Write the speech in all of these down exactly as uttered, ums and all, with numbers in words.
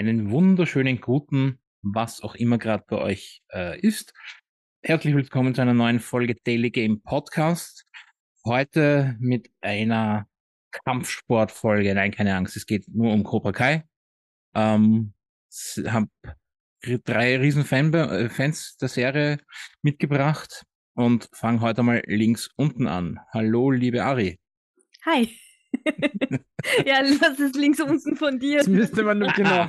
einen wunderschönen guten, was auch immer gerade bei euch äh, ist. Herzlich willkommen zu einer neuen Folge Daily Game Podcast. Heute mit einer Kampfsportfolge. Nein, keine Angst, es geht nur um Cobra Kai. Ähm, habe drei riesen Fan äh, Fans der Serie mitgebracht und fange heute mal links unten an. Hallo, liebe Ari. Hi. Ja, das ist links unten von dir. Das müsste man nur genau.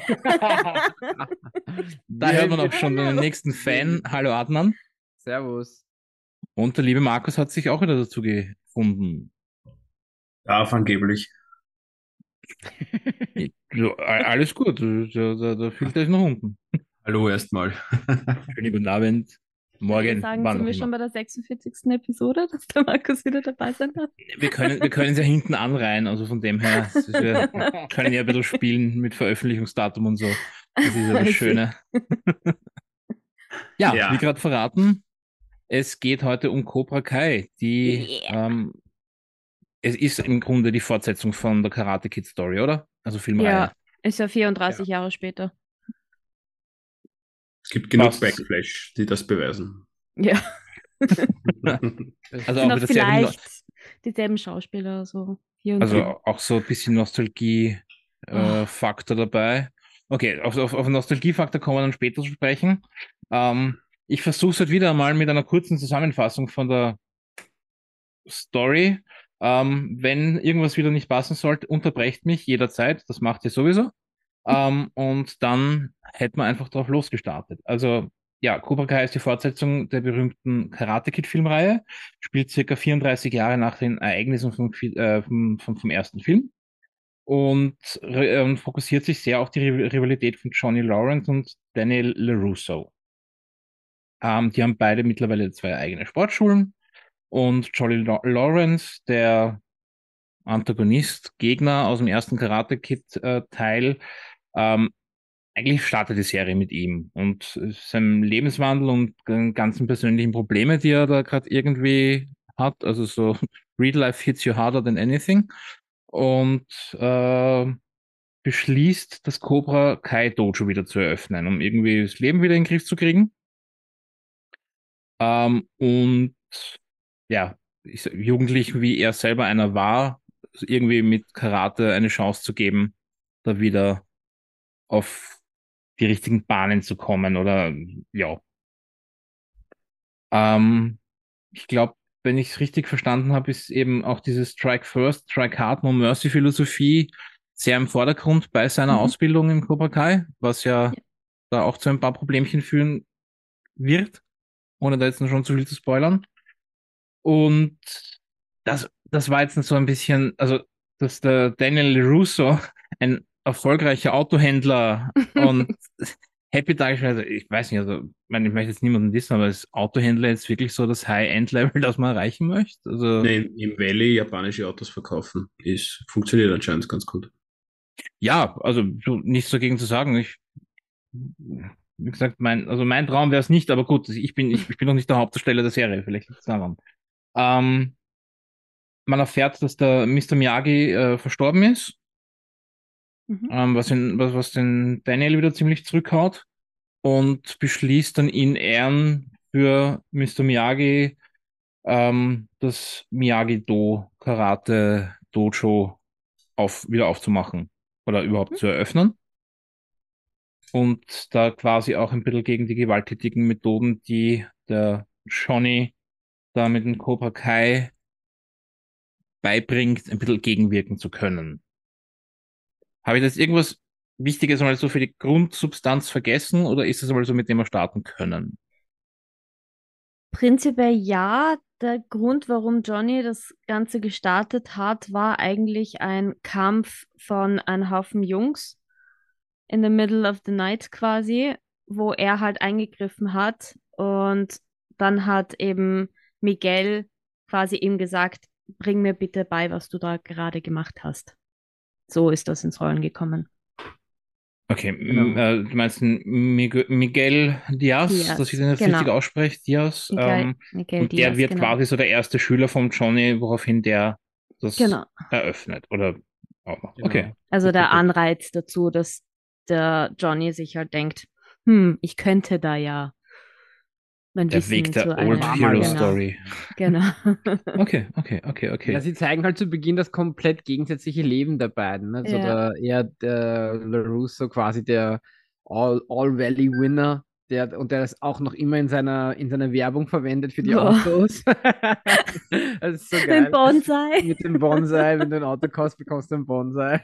Da hört man auch schon den nächsten Fan. Hallo Adnan. Servus. Und der liebe Markus hat sich auch wieder dazu gefunden. Darf angeblich. So, alles gut, da, da, da fühlt er sich nach unten. Hallo erstmal. Schönen guten Abend. Morgen. Sagen, wann sind auch wir immer. schon bei der sechsundvierzigsten Episode, dass der Markus wieder dabei sein darf? Wir können, wir können es ja hinten anreihen, also von dem her, es ist, wir können ja ein bisschen spielen mit Veröffentlichungsdatum und so. Das ist ja das Schöne. Ja, Ja. wie gerade verraten, es geht heute um Cobra Kai, die Yeah. ähm, es ist im Grunde die Fortsetzung von der Karate Kid Story, oder? Also Filmreihe. Ja, ist ja vierunddreißig Jahre später. Es gibt genug Was? Backflash, die das beweisen. Ja, Also sind auch auch wieder sehr viel, vielleicht dieselben Schauspieler, so hier und also da. auch so ein bisschen Nostalgie-Faktor Oh. dabei. Okay, auf, auf, auf den Nostalgie-Faktor kommen wir dann später zu sprechen. Ähm, ich versuche es halt wieder mal mit einer kurzen Zusammenfassung von der Story. Ähm, wenn irgendwas wieder nicht passen sollte, unterbrecht mich jederzeit. Das macht ihr sowieso. Ähm, und dann hätten wir einfach drauf losgestartet. Also, ja, Cobra Kai ist die Fortsetzung der berühmten Karate Kid Filmreihe, spielt circa vierunddreißig Jahre nach den Ereignissen vom, Fi- äh, vom, vom, vom ersten Film und re- ähm, fokussiert sich sehr auf die Ri- Rivalität von Johnny Lawrence und Daniel LaRusso. Ähm, die haben beide mittlerweile zwei eigene Sportschulen und Johnny La Lawrence, der Antagonist, Gegner aus dem ersten Karate Kid äh, Teil, ähm, eigentlich startet die Serie mit ihm und seinem Lebenswandel und den ganzen persönlichen Probleme, die er da gerade irgendwie hat. Also so Real Life hits you harder than anything. Und äh, beschließt, das Cobra Kai Dojo wieder zu eröffnen, um irgendwie das Leben wieder in den Griff zu kriegen. Ähm, und ja, ich, Jugendlichen, wie er selber einer war, irgendwie mit Karate eine Chance zu geben, da wieder auf die richtigen Bahnen zu kommen oder ja. Ähm, ich glaube, wenn ich es richtig verstanden habe, ist eben auch diese Strike First, Strike Hard, No Mercy Philosophie sehr im Vordergrund bei seiner Mhm. Ausbildung im Cobra Kai, was ja, Ja. da auch zu ein paar Problemchen führen wird, ohne da jetzt noch schon zu viel zu spoilern. Und das, das war jetzt so ein bisschen, also, dass der Daniel Russo ein erfolgreicher Autohändler und happy dargestellt, also ich weiß nicht, also, ich meine, ich möchte jetzt niemanden wissen, aber ist Autohändler jetzt wirklich so das High-End-Level, das man erreichen möchte? Also, Nee, im Valley japanische Autos verkaufen ist, funktioniert anscheinend ganz gut. ja, also, so, nichts dagegen zu sagen. Ich, wie gesagt, mein, also mein Traum wäre es nicht, aber gut, ich bin, ich, ich bin noch nicht der Hauptdarsteller der Serie, vielleicht liegt es daran. Ähm, man erfährt, dass der Mister Miyagi äh, verstorben ist, Mhm. ähm, was, ihn, was, was den Daniel wieder ziemlich zurückhaut und beschließt dann in Ehren für Mister Miyagi ähm, das Miyagi-Do Karate Dojo auf, wieder aufzumachen oder überhaupt Mhm. zu eröffnen. Und da quasi auch ein bisschen gegen die gewalttätigen Methoden, die der Johnny da mit dem Cobra Kai beibringt, ein bisschen gegenwirken zu können. Habe ich das irgendwas Wichtiges mal so für die Grundsubstanz vergessen oder ist es mal so, mit dem wir starten können? Prinzipiell ja. Der Grund, warum Johnny das Ganze gestartet hat, war eigentlich ein Kampf von einem Haufen Jungs in the middle of the night quasi, wo er halt eingegriffen hat und dann hat eben Miguel quasi ihm gesagt, bring mir bitte bei, was du da gerade gemacht hast. So ist das ins Rollen gekommen. Okay, m- Genau. äh, du meinst einen Miguel, Miguel Diaz, dass ich Diaz, den jetzt genau. richtig ausspreche, Diaz, Miguel, ähm, Miguel und der Diaz, wird genau. quasi so der erste Schüler vom Johnny, woraufhin der das Genau. eröffnet oder auch noch. Okay, Genau. Also gut, gut, der gut. Anreiz dazu, dass der Johnny sich halt denkt, hm, ich könnte da ja mein Der Wissen Weg der zu Old einem, Hero genau, Story. genau. Okay, okay, okay, Ja, okay. sie zeigen halt zu Beginn das komplett gegensätzliche Leben der beiden. Ne? Also Ja. der, eher der LaRusso quasi der All, All-Valley-Winner, der, und der das auch noch immer in seiner, in seiner Werbung verwendet für die Boah. Autos. Das ist so Den geil. Bonsai. Mit dem Bonsai, wenn du ein Auto kaufst, bekommst du einen Bonsai.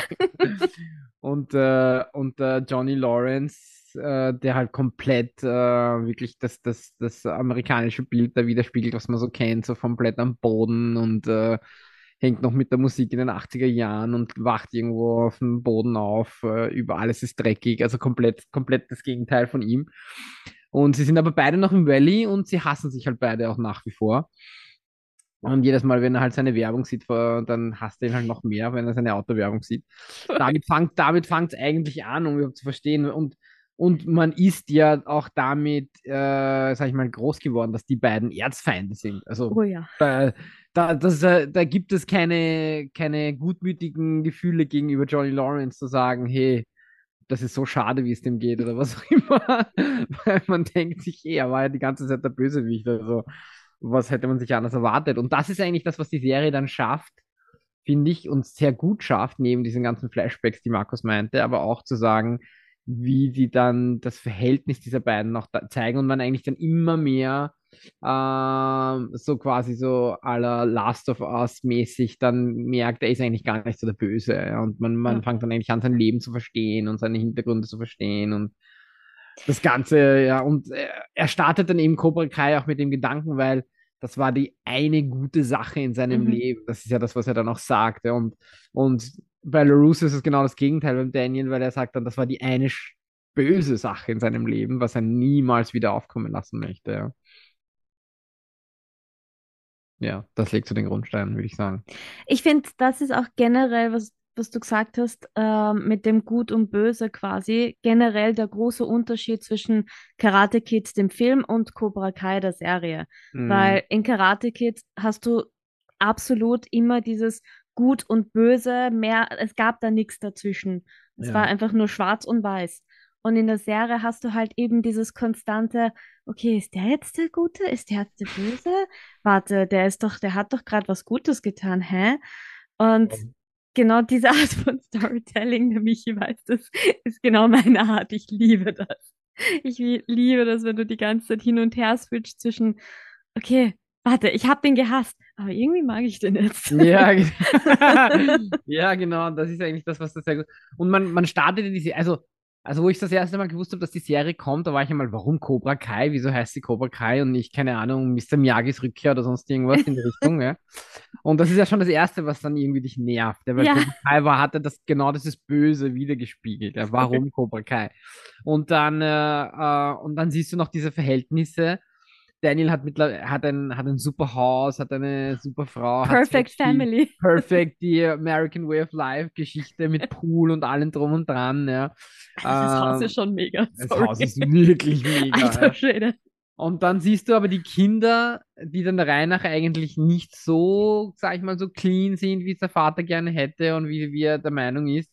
Und, äh, und äh, Johnny Lawrence, äh, der halt komplett äh, wirklich das, das, das amerikanische Bild da widerspiegelt, was man so kennt, so komplett am Boden und äh, hängt noch mit der Musik in den achtziger Jahren und wacht irgendwo auf dem Boden auf, äh, über alles ist dreckig, also komplett, komplett das Gegenteil von ihm. Und sie sind aber beide noch im Valley und sie hassen sich halt beide auch nach wie vor. Und jedes Mal, wenn er halt seine Werbung sieht, vor- dann hasst er ihn halt noch mehr, wenn er seine Autowerbung sieht. Damit fängt damit fängt's eigentlich an, um überhaupt zu verstehen. Und, und man ist ja auch damit, äh, sag ich mal, groß geworden, dass die beiden Erzfeinde sind. Also Oh ja. da, da, das, äh, da gibt es keine, keine gutmütigen Gefühle gegenüber Johnny Lawrence zu sagen, hey, das ist so schade, wie es dem geht oder was auch immer. Weil man denkt sich, eh, er war ja die ganze Zeit der Bösewicht. Also, was hätte man sich anders erwartet? Und das ist eigentlich das, was die Serie dann schafft, finde ich, und sehr gut schafft, neben diesen ganzen Flashbacks, die Markus meinte, aber auch zu sagen, wie die dann das Verhältnis dieser beiden noch da zeigen und man eigentlich dann immer mehr ähm, so quasi so à la Last of Us mäßig dann merkt, er ist eigentlich gar nicht so der Böse. Ja? Und man, man Ja. fängt dann eigentlich an, sein Leben zu verstehen und seine Hintergründe zu verstehen und das Ganze, ja, und äh, er startet dann eben Cobra Kai auch mit dem Gedanken, weil das war die eine gute Sache in seinem Mhm. Leben. Das ist ja das, was er dann auch sagt. Ja. Und, und bei LaRusso ist es genau das Gegenteil beim Daniel, weil er sagt dann, das war die eine sch- böse Sache in seinem Leben, was er niemals wieder aufkommen lassen möchte. Ja, ja, das legt so den Grundstein, würde ich sagen. Ich finde, das ist auch generell, was, was du gesagt hast, ähm, mit dem Gut und Böse quasi, generell der große Unterschied zwischen Karate Kid, dem Film, und Cobra Kai, der Serie. Mhm. Weil in Karate Kid hast du absolut immer dieses Gut und Böse, mehr, es gab da nichts dazwischen. Es war Ja. einfach nur schwarz und weiß. Und in der Serie hast du halt eben dieses konstante, okay, ist der jetzt der Gute? Ist der jetzt der Böse? Warte, der ist doch, der hat doch gerade was Gutes getan, hä? Und genau diese Art von Storytelling, der Michi weiß, das ist genau meine Art. Ich liebe das. Ich lie- liebe das, wenn du die ganze Zeit hin und her switcht zwischen, okay, warte, ich habe den gehasst, aber irgendwie mag ich den jetzt. Ja, ge- ja, genau. Das ist eigentlich das, was das sehr gut. Und man, man startete diese, also, also wo ich das erste Mal gewusst habe, dass die Serie kommt, da war ich einmal, warum Cobra Kai? Wieso heißt sie Cobra Kai und nicht, keine Ahnung, Mister Miyagis Rückkehr oder sonst irgendwas in die Richtung, ja. Und das ist ja schon das Erste, was dann irgendwie dich nervt, ja, weil Ja, Cobra Kai war, hatte das genau dieses Böse wiedergespiegelt. Ja. Warum Cobra Kai? Und dann, äh, äh, und dann siehst du noch diese Verhältnisse. Daniel hat, mittler hat, ein, hat ein super Haus, hat eine super Frau, hat Perfect selbst die Family. Perfect, die American Way of Life Geschichte mit Pool und allem drum und dran. Ja. Also das Haus Ähm, ist schon mega, das sorry. Haus ist wirklich mega. Alter Ja. Schwede. Und dann siehst du aber die Kinder, die dann der Reihe nach eigentlich nicht so, sag ich mal, so clean sind, wie es der Vater gerne hätte und wie, wie er der Meinung ist.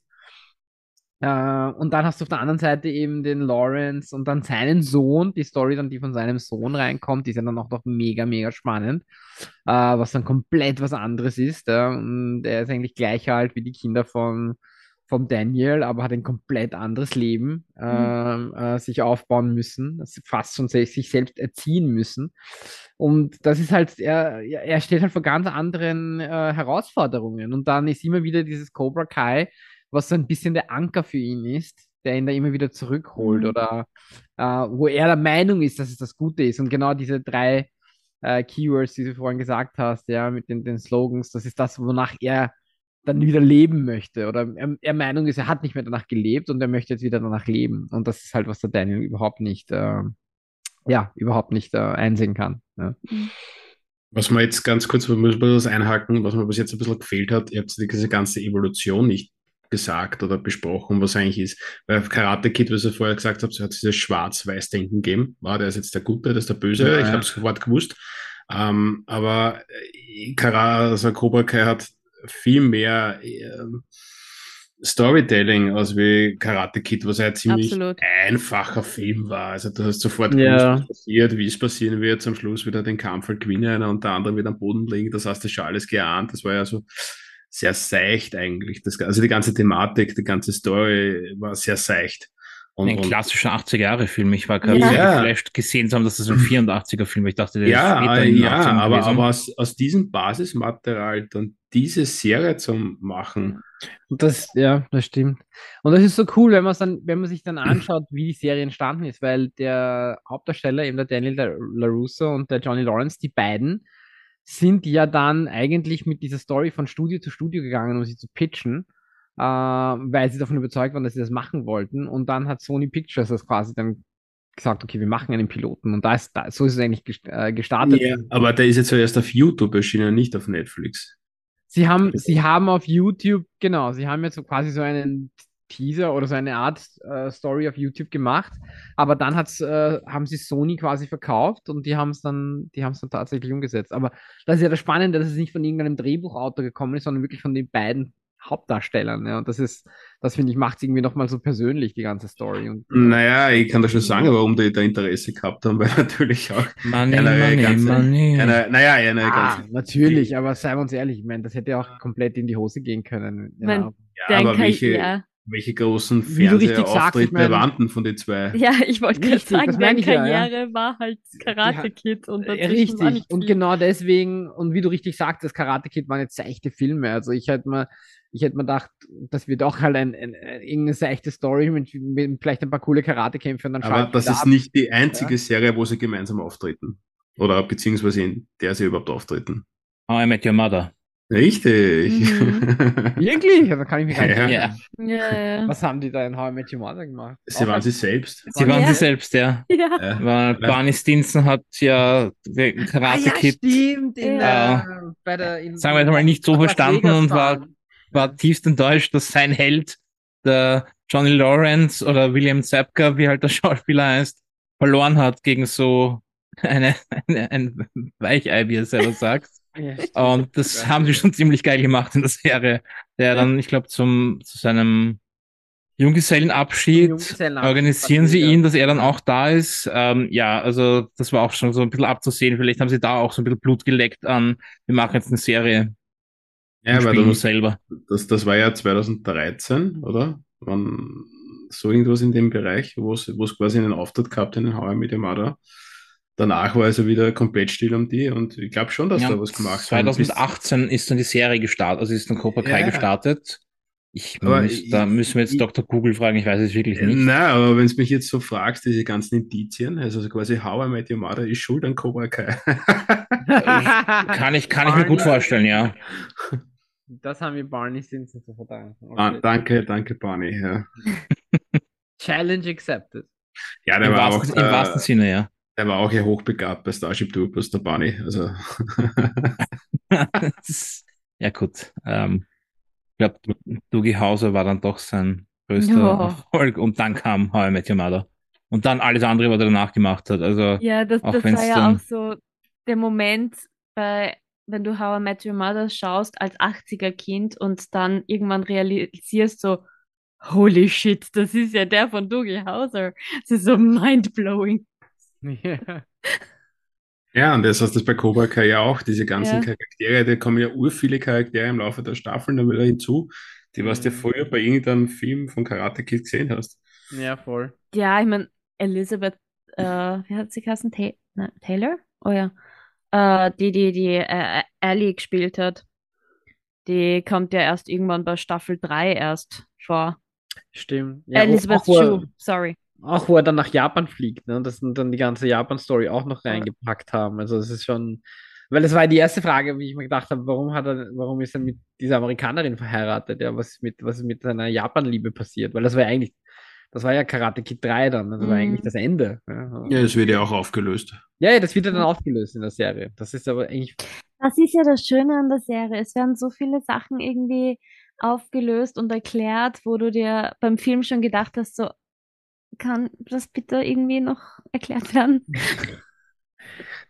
Äh, und dann hast du auf der anderen Seite eben den Lawrence und dann seinen Sohn, die Story dann, die von seinem Sohn reinkommt, die ist ja dann auch noch mega, mega spannend, äh, was dann komplett was anderes ist. Äh, und er ist eigentlich gleich alt wie die Kinder von, vom Daniel, aber hat ein komplett anderes Leben Mhm. ähm, äh, sich aufbauen müssen, also fast schon se sich selbst erziehen müssen. Und das ist halt, er, er er steht halt vor ganz anderen äh, Herausforderungen. Und dann ist immer wieder dieses Cobra Kai, was so ein bisschen der Anker für ihn ist, der ihn da immer wieder zurückholt Mhm. oder äh, wo er der Meinung ist, dass es das Gute ist. Und genau diese drei äh, Keywords, die du vorhin gesagt hast, ja, mit den, den Slogans, das ist das, wonach er dann wieder leben möchte. Oder er, er Meinung ist, er hat nicht mehr danach gelebt und er möchte jetzt wieder danach leben. Und das ist halt, was der Daniel überhaupt nicht, äh, ja, überhaupt nicht äh, einsehen kann. Ja. Mhm. Was man jetzt ganz kurz, wir müssen das einhaken, was mir bis jetzt ein bisschen gefehlt hat, ihr habt diese ganze Evolution nicht gesagt oder besprochen, was eigentlich ist. Weil Karate Kid, was ihr vorher gesagt habt, hat dieses Schwarz-Weiß-Denken gegeben. War der ist jetzt der Gute, der ist der Böse. Ja, Ich ja. habe es sofort gewusst. Ähm, aber äh, Karate, also Cobra Kai hat viel mehr, ähm, Storytelling aus wie Karate Kid, was ja ein ziemlich Absolut. einfacher Film war. Also du hast sofort gewusst, Ja. was passiert, wie es passieren wird, zum Schluss wieder den Kampf halt gewinnen und der andere wieder am Boden liegen. Das hast du schon alles geahnt. Das war ja so sehr seicht eigentlich. Das, also die ganze Thematik, die ganze Story war sehr seicht. Und, Ein und klassischer achtziger-Jahre-Film. Ich war gerade Ja. so Ja. geflasht gesehen zu haben, dass das ein vierundachtziger-Film ist. Ich dachte, der ist ja, später äh, in den ja, achtzigern aber, gewesen. aber aus, aus diesem Basismaterial dann diese Serie zu machen, Und das, ja, das stimmt. Und das ist so cool, wenn man dann, wenn man sich dann anschaut, wie die Serie entstanden ist, weil der Hauptdarsteller, eben der Daniel La- LaRusso und der Johnny Lawrence, die beiden, sind ja dann eigentlich mit dieser Story von Studio zu Studio gegangen, um sie zu pitchen, äh, weil sie davon überzeugt waren, dass sie das machen wollten. Und dann hat Sony Pictures das quasi dann gesagt, okay, wir machen einen Piloten. Und da ist, da, so ist es eigentlich gest- äh, gestartet. ja, aber der ist jetzt zuerst auf YouTube erschienen, nicht auf Netflix. Sie haben, sie haben auf YouTube, genau, sie haben jetzt so quasi so einen Teaser oder so eine Art äh, Story auf YouTube gemacht, aber dann hat's, äh, haben sie Sony quasi verkauft und die haben es dann, die haben es dann tatsächlich umgesetzt. Aber das ist ja das Spannende, dass es nicht von irgendeinem Drehbuchautor gekommen ist, sondern wirklich von den beiden Hauptdarstellern. Ja. Und das ist, das finde ich, macht es irgendwie nochmal so persönlich, die ganze Story. Und, äh, Naja, ich kann da schon sagen, warum die da Interesse gehabt haben, weil natürlich auch Money, eine money, ganze, money. eine, naja, eine ah, ganze, natürlich, aber seien wir uns ehrlich, ich meine, das hätte auch komplett in die Hose gehen können. Ja. Mein- ja, Dein aber Ka- welche, ja. welche großen Wie du richtig sagst, Fernsehauftritte ich mein- waren denn von den zwei? Ja, ich wollte gerade Richtig, sagen, das meine deine ich ja, ja. Karriere war halt Karate Kid und Äh, dazwischen war Richtig. nicht Und viel. genau deswegen, und wie du richtig sagst, das Karate Kid waren jetzt seichte Filme. Also ich hätte mir, ich hätte mir gedacht, das wird auch halt ein, ein, ein, irgendeine seichte Story mit, mit vielleicht ein paar coole Karatekämpfe und dann Aber schalten das wir ist ab. nicht die einzige Ja. Serie, wo sie gemeinsam auftreten. Oder beziehungsweise in der sie überhaupt auftreten. How I Met Your Mother. Richtig. Wirklich? Ja, da kann ich mich gar nicht Ja. erinnern. Ja, ja. Was haben die da in How I Met Your Mother gemacht? Sie Auch waren als- sie selbst. Sie waren Ja. sie selbst, ja. Ja. Ja. Weil Barney Stinson hat ja den Ah, Karate ja, Kid, stimmt. In, Ja. äh, bei der, in, sagen wir jetzt mal, nicht so nach Las verstanden Vegas und war, fahren. war tiefst enttäuscht, dass sein Held, der Johnny Lawrence oder William Zabka, wie halt der Schauspieler heißt, verloren hat gegen so eine, eine, ein Weichei, wie er selber sagt. Ja, stimmt. Und das haben sie schon ziemlich geil gemacht in der Serie. Der dann, ich glaube, zum zu seinem Junggesellenabschied Junggesellenabschied organisieren sie passiert, ihn, ja. dass er dann auch da ist. Ähm, ja, also das war auch schon so ein bisschen abzusehen. Vielleicht haben sie da auch so ein bisschen Blut geleckt an, wir machen jetzt eine Serie Ja, und weil spielen du uns selber. Das, das war ja zweitausenddreizehn, oder? Wann, so irgendwas in dem Bereich, wo es wo es quasi einen Auftritt gehabt hat in How I Met Your Mother. Danach war also wieder komplett still um die und ich glaube schon, dass Ja, da was gemacht haben. zwanzig achtzehn ist dann die Serie gestartet, also ist dann Cobra Kai Ja. gestartet. Ich Aber müß, ich- da müssen wir jetzt ich- Doktor Google fragen, ich weiß es wirklich nicht. Nein, aber wenn du mich jetzt so fragst, diese ganzen Indizien, also quasi How I Met Your Mother ist schuld an Cobra Kai. Kann ich, kann ich mir gut Barney- vorstellen, ja. Das haben wir Barney Stinson zu verdanken. Ah, Okay. danke, danke, Barney. Ja, Challenge accepted. ja der, Im war auch, wahrsten, im äh, wahrsten Sinne, ja. der war auch ja hochbegabt bei Starship Troopers, der Barney. Also, Ja, gut. Ähm, ich glaube, Doogie Hauser war dann doch sein größter Ja. Erfolg und dann kam How I Met Your Mother. Und dann alles andere, was er danach gemacht hat. Also, Ja, das, Auch das wenn's war ja dann- auch so der Moment, bei, wenn du How I Met Your Mother schaust als achtziger-Kind und dann irgendwann realisierst so, holy shit, das ist ja der von Doogie Hauser. Das ist so mindblowing. Ja. ja, und das heißt das bei Cobra Kai ja auch, diese ganzen Ja. Charaktere, da kommen ja ur viele Charaktere im Laufe der Staffeln dann wieder hinzu, die was du ja Mhm. früher bei irgendeinem Film von Karate Kid gesehen hast. Ja, voll. Ja, ich meine, Elizabeth, äh, wie hat sie geheißen? Ta na, Taylor? Oh ja. Äh, die, die, die äh, Ellie gespielt hat. Die kommt ja erst irgendwann bei Staffel drei erst vor. Stimmt. Ja, Elizabeth auch, wo er, Shue, sorry. auch wo er dann nach Japan fliegt, ne? Und das dann die ganze Japan-Story auch noch reingepackt haben. Also es ist schon, weil das war die erste Frage, wie ich mir gedacht habe, warum hat er, warum ist er mit dieser Amerikanerin verheiratet? Ja, was ist mit, was ist mit seiner Japan-Liebe passiert? Weil das war ja eigentlich, das war ja Karate Kid drei dann, das war Mhm. eigentlich das Ende. Ja, Ja, das wird ja auch aufgelöst. ja, ja, das wird ja dann aufgelöst in der Serie. Das ist aber eigentlich, Das ist ja das Schöne an der Serie. Es werden so viele Sachen irgendwie aufgelöst und erklärt, wo du dir beim Film schon gedacht hast, so, kann das bitte irgendwie noch erklärt werden?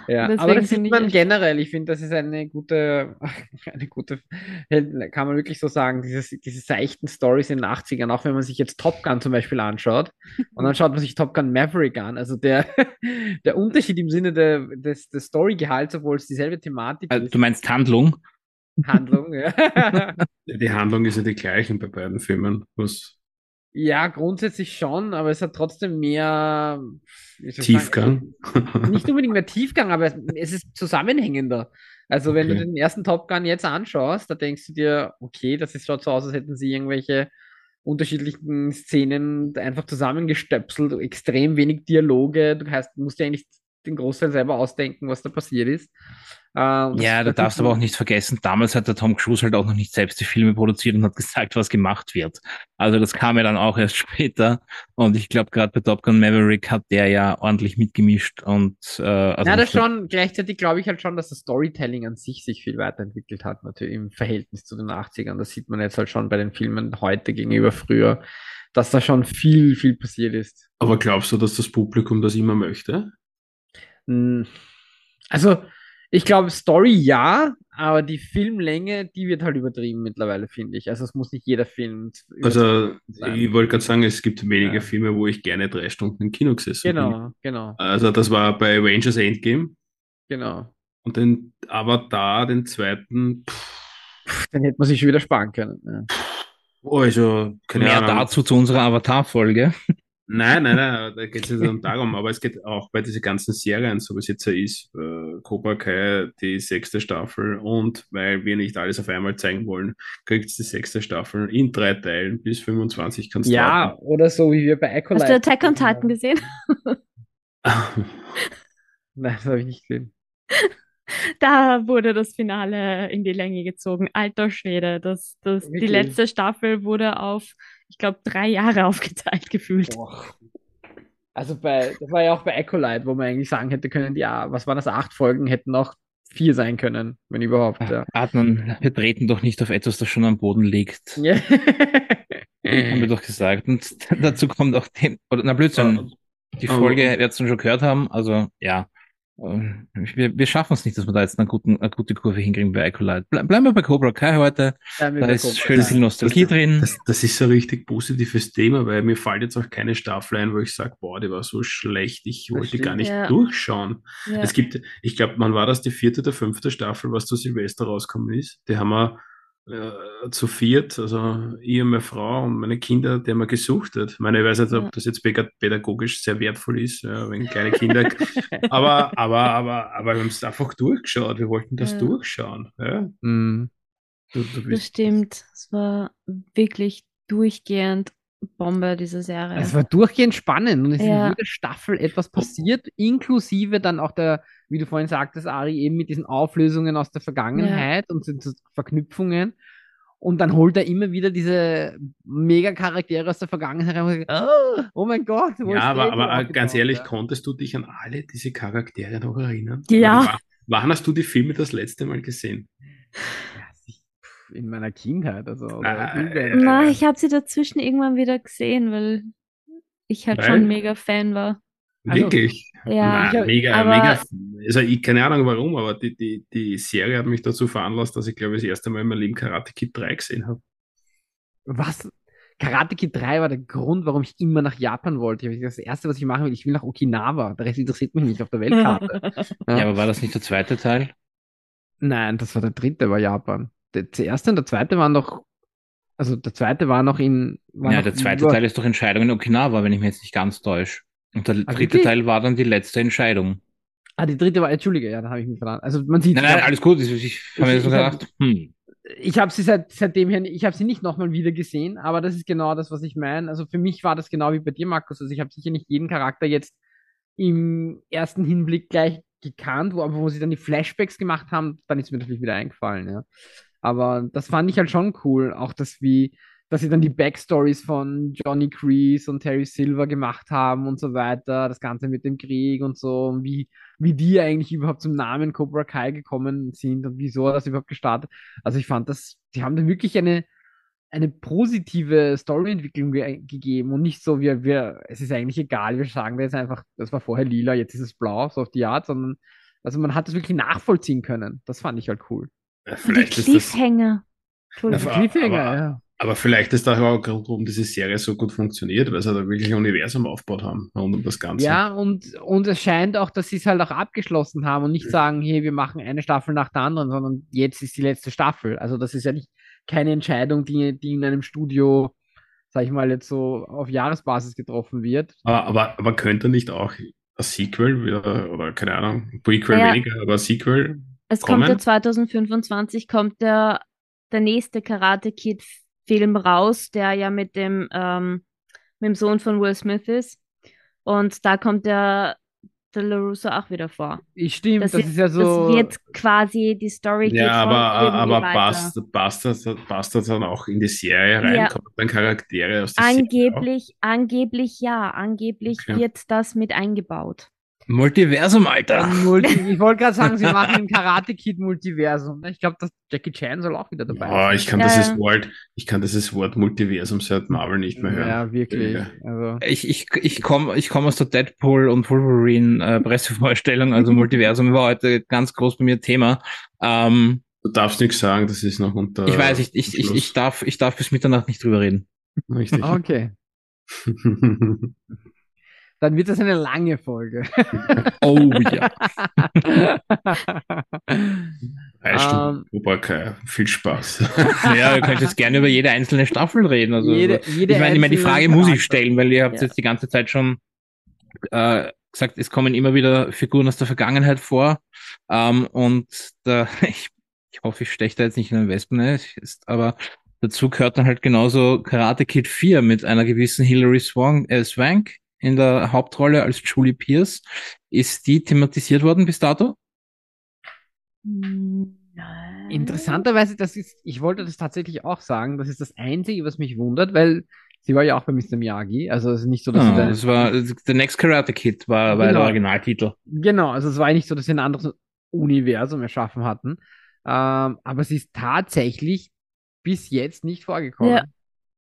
Ja, aber Deswegen das sieht finde ich man echt. generell. Ich finde, das ist eine gute, eine gute, kann man wirklich so sagen, dieses, diese seichten Stories in den achtzigern, auch wenn man sich jetzt Top Gun zum Beispiel anschaut und dann schaut man sich Top Gun Maverick an. Also der, der Unterschied im Sinne der, des, des Storygehalts, obwohl es dieselbe Thematik Äh, ist, Du meinst Handlung? Handlung, ja. Die Handlung ist ja die gleiche bei beiden Filmen. Was Ja, grundsätzlich schon, aber es hat trotzdem mehr, wie soll ich sagen, Tiefgang? nicht unbedingt mehr Tiefgang, aber es, es ist zusammenhängender. Also wenn du Okay. den ersten Top Gun jetzt anschaust, da denkst du dir, okay, das ist, schaut so aus, als hätten sie irgendwelche unterschiedlichen Szenen einfach zusammengestöpselt, extrem wenig Dialoge. Du hast, musst dir eigentlich den Großteil selber ausdenken, was da passiert ist. Äh, und das, Ja, du das sieht darfst aber auch man, nicht vergessen, damals hat der Tom Cruise halt auch noch nicht selbst die Filme produziert und hat gesagt, was gemacht wird. Also das kam ja dann auch erst später. Und ich glaube, gerade bei Top Gun Maverick hat der ja ordentlich mitgemischt und äh, also na, das nicht nur. schon, gleichzeitig glaube ich halt schon, dass das Storytelling an sich sich viel weiterentwickelt hat, natürlich im Verhältnis zu den achtzigern. Das sieht man jetzt halt schon bei den Filmen heute gegenüber früher, dass da schon viel, viel passiert ist. Aber glaubst du, dass das Publikum das immer möchte? Hm, Also, ich glaube, Story ja, aber die Filmlänge, die wird halt übertrieben mittlerweile, finde ich. Also, es muss nicht jeder Film über zwei Also, Stunden sein. ich wollte gerade sagen, es gibt wenige Ja. Filme, wo ich gerne drei Stunden im Kino gesessen bin. Genau, genau, Also, das war bei Avengers Endgame genau. und den Avatar, den zweiten, Dann hätte man sich schon wieder sparen können. Ja. also, keine Mehr Ahnung. dazu zu unserer Avatar-Folge. Nein, nein, nein, da geht es nicht um darum, aber es geht auch bei diesen ganzen Serien, so wie es jetzt ja ist, äh, Cobra Kai, die sechste Staffel und weil wir nicht alles auf einmal zeigen wollen, kriegt es die sechste Staffel in drei Teilen bis fünfundzwanzig kannst Ja, warten. oder so wie wir bei Hast du Acolyte Attack on gesehen Titan haben. gesehen? Nein, das habe ich nicht gesehen. Da wurde das Finale in die Länge gezogen. Alter Schwede, das, das, die Wirklich. letzte Staffel wurde auf, ich glaube, drei Jahre aufgeteilt gefühlt. Boah. Also bei, das war ja auch bei Acolyte, wo man eigentlich sagen hätte können, ja, was waren das, acht Folgen, hätten auch vier sein können, wenn überhaupt, ja. Atmen, wir treten doch nicht auf etwas, das schon am Boden liegt. Ja. Haben wir doch gesagt. Und dazu kommt auch dem, oder na Blödsinn, die Aber, Folge, werdet ihr schon gehört haben, also ja. Ähm, Wir, wir schaffen es nicht, dass wir da jetzt eine, guten, eine gute Kurve hinkriegen bei Acolyte. Ble bleiben wir bei Cobra Kai heute. Bleiben wir Da bei ist Cobra schön Kai. viel das, das, Nostalgie drin. das, das ist so ein richtig positives Thema, weil mir fällt jetzt auch keine Staffel ein, wo ich sage, boah, die war so schlecht, ich Das wollte gar stimmt. nicht Ja, durchschauen. ja. Es gibt, ich glaube, wann war das, die vierte oder fünfte Staffel, was zu Silvester rausgekommen ist? Die haben wir äh, zu viert, also ich und meine Frau und meine Kinder, die haben wir gesuchtet. Ich meine, ich weiß nicht, Ja. ob das jetzt päga- pädagogisch sehr wertvoll ist, ja, wenn kleine Kinder, aber, aber, aber, aber wir haben es einfach durchgeschaut, wir wollten das Ja. durchschauen. Ja? Mhm. Du, du Das bist, stimmt. Es war wirklich durchgehend Bombe, diese Es Serie. war durchgehend spannend und es ist in Ja, jeder Staffel etwas passiert, inklusive dann auch der, wie du vorhin sagtest, Ari, eben mit diesen Auflösungen aus der ja, Vergangenheit und so- so Verknüpfungen. Und dann holt er immer wieder diese Mega-Charaktere aus der Vergangenheit rein. Und sagt, oh, oh mein Gott, wo ja, ist der aber, jetzt aber äh, ganz aufgetaucht? ehrlich, Ja. konntest du dich an alle diese Charaktere noch erinnern? ja. Wann, wann hast du die Filme das letzte Mal gesehen? Ja, sich- in meiner Kindheit, also, oder Äh, Jugend. Na, äh, ich habe sie dazwischen irgendwann wieder gesehen, weil ich halt schon weil, mega Fan war. Also, wirklich? Ja, ich Na, hab, mega, mega. aber Also ich keine Ahnung warum, aber die, die, die Serie hat mich dazu veranlasst, dass ich glaube ich das erste Mal in meinem Leben Karate Kid drei gesehen habe. was? Karate Kid drei war der Grund, warum ich immer nach Japan wollte. Ich hab gesagt, das Erste, was ich machen will, ich will nach Okinawa. Der Rest interessiert mich nicht auf der Weltkarte. Ja, Ja. aber war das nicht der zweite Teil? Nein, das war der dritte, war Japan. Der, der erste und der zweite waren noch, also der zweite war noch in, war Ja, noch der zweite über, Teil ist doch Entscheidung in Okinawa, wenn ich mich jetzt nicht ganz täusche. Und der ah, dritte wirklich? Teil war dann die letzte Entscheidung. Ah, die dritte war, Entschuldige, ja, dann habe ich mich vertan. Also man sieht, Nein, ich nein, habe alles gut. Ich, ich habe mir ich, so ich hab, gedacht, hm, ich hab sie seit, seitdem her, ich habe sie nicht nochmal wieder gesehen, aber das ist genau das, was ich meine. Also für mich war das genau wie bei dir, Markus. Also ich habe sicher nicht jeden Charakter jetzt im ersten Hinblick gleich gekannt, wo, aber wo sie dann die Flashbacks gemacht haben, dann ist mir natürlich wieder eingefallen, ja. Aber das fand ich halt schon cool, auch dass wie, dass sie dann die Backstories von Johnny Kreese und Terry Silver gemacht haben und so weiter, das Ganze mit dem Krieg und so, und wie, wie die eigentlich überhaupt zum Namen Cobra Kai gekommen sind und wieso das überhaupt gestartet. Also ich fand das, die haben da wirklich eine, eine positive Storyentwicklung ge gegeben und nicht so, wir, wir, es ist eigentlich egal, wir sagen da jetzt einfach, das war vorher lila, jetzt ist es blau, so auf die Art, sondern Also man hat das wirklich nachvollziehen können. Das fand ich halt cool. Ja, Und die vielleicht ist das. Cliffhanger. Ja, Entschuldigung. aber, Cliffhanger, aber, ja. aber vielleicht ist da auch ein Grund, warum diese Serie so gut funktioniert, weil sie da wirklich ein Universum aufgebaut haben rund um das Ganze. Ja, und, und es scheint auch, dass sie es halt auch abgeschlossen haben und nicht sagen, hey, wir machen eine Staffel nach der anderen, sondern jetzt ist die letzte Staffel. Also das ist ja nicht keine Entscheidung, die, die in einem Studio, sag ich mal, jetzt so auf Jahresbasis getroffen wird. Aber, aber, aber könnte nicht auch ein Sequel oder, oder keine Ahnung, Prequel Ja. weniger, aber Sequel Es kommt ja kommen? zwanzig fünfundzwanzig kommt der, der nächste Karate Kid Film raus, der ja mit dem, ähm, mit dem Sohn von Will Smith ist. Und da kommt der, der LaRusso auch wieder vor. Ich stimmt, Das, das, ist, ist ja so. das wird quasi, die Story geht Ja, von aber, irgendwie aber weiter. passt, passt, das, passt das dann auch in die Serie rein? Ja. Kommen dann Charaktere aus der Serie auch? Angeblich, angeblich ja, angeblich Okay. wird das mit eingebaut. Multiversum, Alter. Ein Multi ich wollte gerade sagen, sie machen ein Karate Kid Multiversum. Ich glaube, dass Jackie Chan soll auch wieder dabei Oh, sein. ich kann Ja, dieses ja. Wort, ich kann dieses Wort Multiversum seit Marvel nicht mehr hören. Ja, wirklich. Ja. Also, Ich, ich, ich komme ich komm aus der Deadpool und Wolverine äh, Pressevorstellung, also Multiversum war heute ganz groß bei mir Thema. Ähm, Du darfst nichts sagen, das ist noch unter. ich weiß, ich, ich, ich, ich, darf, ich darf bis Mitternacht nicht drüber reden. Richtig. okay. Dann wird das eine lange Folge. Oh ja. Drei Stunden Ähm, Cobra Kai. Viel Spaß. Ja, ihr könnt jetzt gerne über jede einzelne Staffel reden. Also, Jede- also, jede ich meine, ich meine, die einzelne Frage muss ich Charakter. stellen, weil ihr habt Ja. jetzt die ganze Zeit schon äh, gesagt, es kommen immer wieder Figuren aus der Vergangenheit vor. Ähm, und da, ich, ich hoffe, ich steche da jetzt nicht in ein Wespennest, ist, aber dazu gehört dann halt genauso Karate Kid vier mit einer gewissen Hilary Swank, äh, Swank in der Hauptrolle als Julie Pierce. Ist die thematisiert worden bis dato? Hm, nein. Interessanterweise, das ist, ich wollte das tatsächlich auch sagen, das ist das Einzige, was mich wundert, weil sie war ja auch bei Mister Miyagi. Also es ist nicht so, dass sie Ah, da. das war The Next Karate Kid war, war Genau. der Originaltitel. Genau, also es war nicht so, dass sie ein anderes Universum erschaffen hatten. Ähm, aber sie ist tatsächlich bis jetzt nicht vorgekommen. Ja.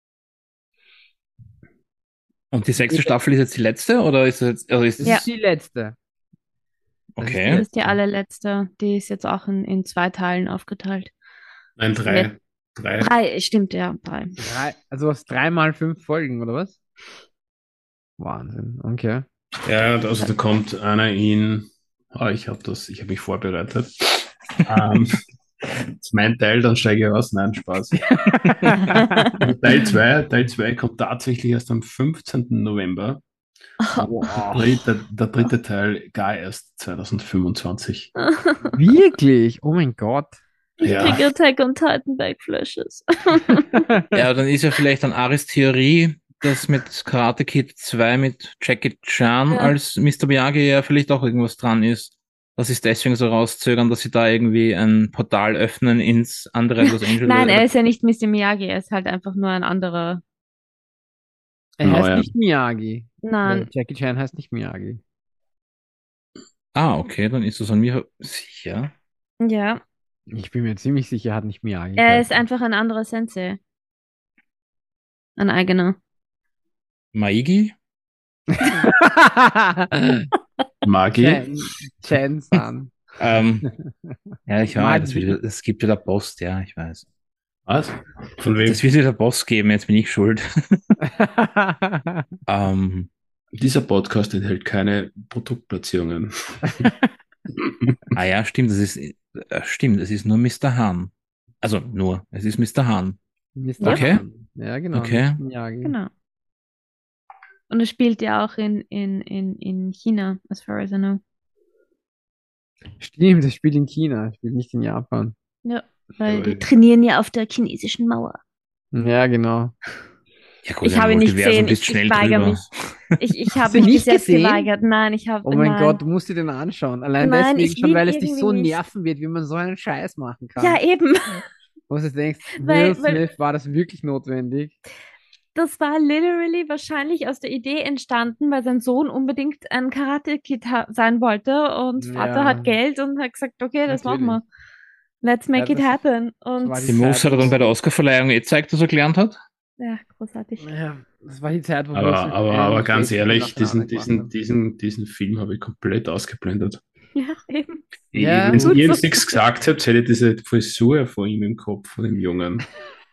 Und die sechste Staffel ist jetzt die letzte oder ist es jetzt, also ist Das Ja. ist die letzte. Das ist okay. Das ist die allerletzte. Die ist jetzt auch in, in zwei Teilen aufgeteilt. Nein, drei. Drei. Drei, stimmt, ja, drei. Drei, also was dreimal fünf Folgen, oder was? Wahnsinn, okay. Ja, also da kommt einer in. Oh, ich habe das, ich habe mich vorbereitet. ähm, das ist mein Teil, dann steige ich aus. Nein, Spaß. Teil zwei, Teil zwei kommt tatsächlich erst am fünfzehnten November. Der dritte, der dritte Teil gar erst zwanzig fünfundzwanzig. Wirklich? Oh mein Gott. Ich Ja. kriege Attack on Titan Backflashes. Ja, dann ist ja vielleicht an Aris Theorie, dass mit Karate Kid zwei mit Jackie Chan Ja. als Mister Miyagi ja vielleicht auch irgendwas dran ist. Dass sie es deswegen so rauszögern, dass sie da irgendwie ein Portal öffnen ins andere Los Angeles. Nein, er ist ja nicht Mister Miyagi, er ist halt einfach nur ein anderer. Er Oh, heißt ja. nicht Miyagi. Weil Nein, Jackie Chan heißt nicht Miyagi. Ah, okay, dann ist das an mir sicher. ja. Ich bin mir ziemlich sicher, er hat nicht Miyagi. Er geheißen. ist einfach ein anderer Sensei. Ein eigener. Maigi? Magi. Chan, Chan-san. Ähm, ja, ich weiß, es, Magi. wird- es gibt wieder Post, ja, ich weiß. Was? Von wem? Es wird wieder Post geben, jetzt bin ich schuld. ähm, Dieser Podcast enthält keine Produktplatzierungen. ah ja, stimmt, das ist, äh, stimmt, es ist nur Mister Hahn. Also nur, es ist Mister Hahn. Mister Okay. Han. Ja, genau. Okay. Mister Miyagi. Genau. Und er spielt ja auch in, in, in, in China, as far as I know. Stimmt, er spielt in China, er spielt nicht in Japan. Ja, weil Ja, die weil- trainieren ja auf der chinesischen Mauer. Ja, genau. Ja gut, Ich im habe ihn nicht Multiversum gesehen, bist ich- schnell ich weigere drüber. mich. Ich, ich habe Hast du mich nicht bis jetzt gesehen? geweigert. Nein, ich habe. Oh mein nein. Gott, du musst dir den anschauen. Allein Nein, deswegen ich schon, will weil es dich so irgendwie nicht. nerven wird, wie man so einen Scheiß machen kann. Ja, eben. Wo du denkst, Weil- Will weil- Smith, war das wirklich notwendig? Das war literally wahrscheinlich aus der Idee entstanden, weil sein Sohn unbedingt ein Karate-Kid ha- sein wollte und Vater Ja. hat Geld und hat gesagt, okay, das machen wir. Let's make Ja, it das- happen. Und war die Die Moves hat er dann bei der Oscarverleihung eh gezeigt, dass er gelernt hat. ja, großartig. Ja, das war die Zeit, wo Will Aber, Smith aber, aber endlich ganz richtig ehrlich, nach der diesen, Arbeit gemacht diesen, hat. diesen, diesen Film habe ich komplett ausgeblendet. Ja, eben. Ja, Wenn gut ihr so. jetzt nichts gesagt habt, hätte ich diese Frisur vor ihm im Kopf, von dem Jungen.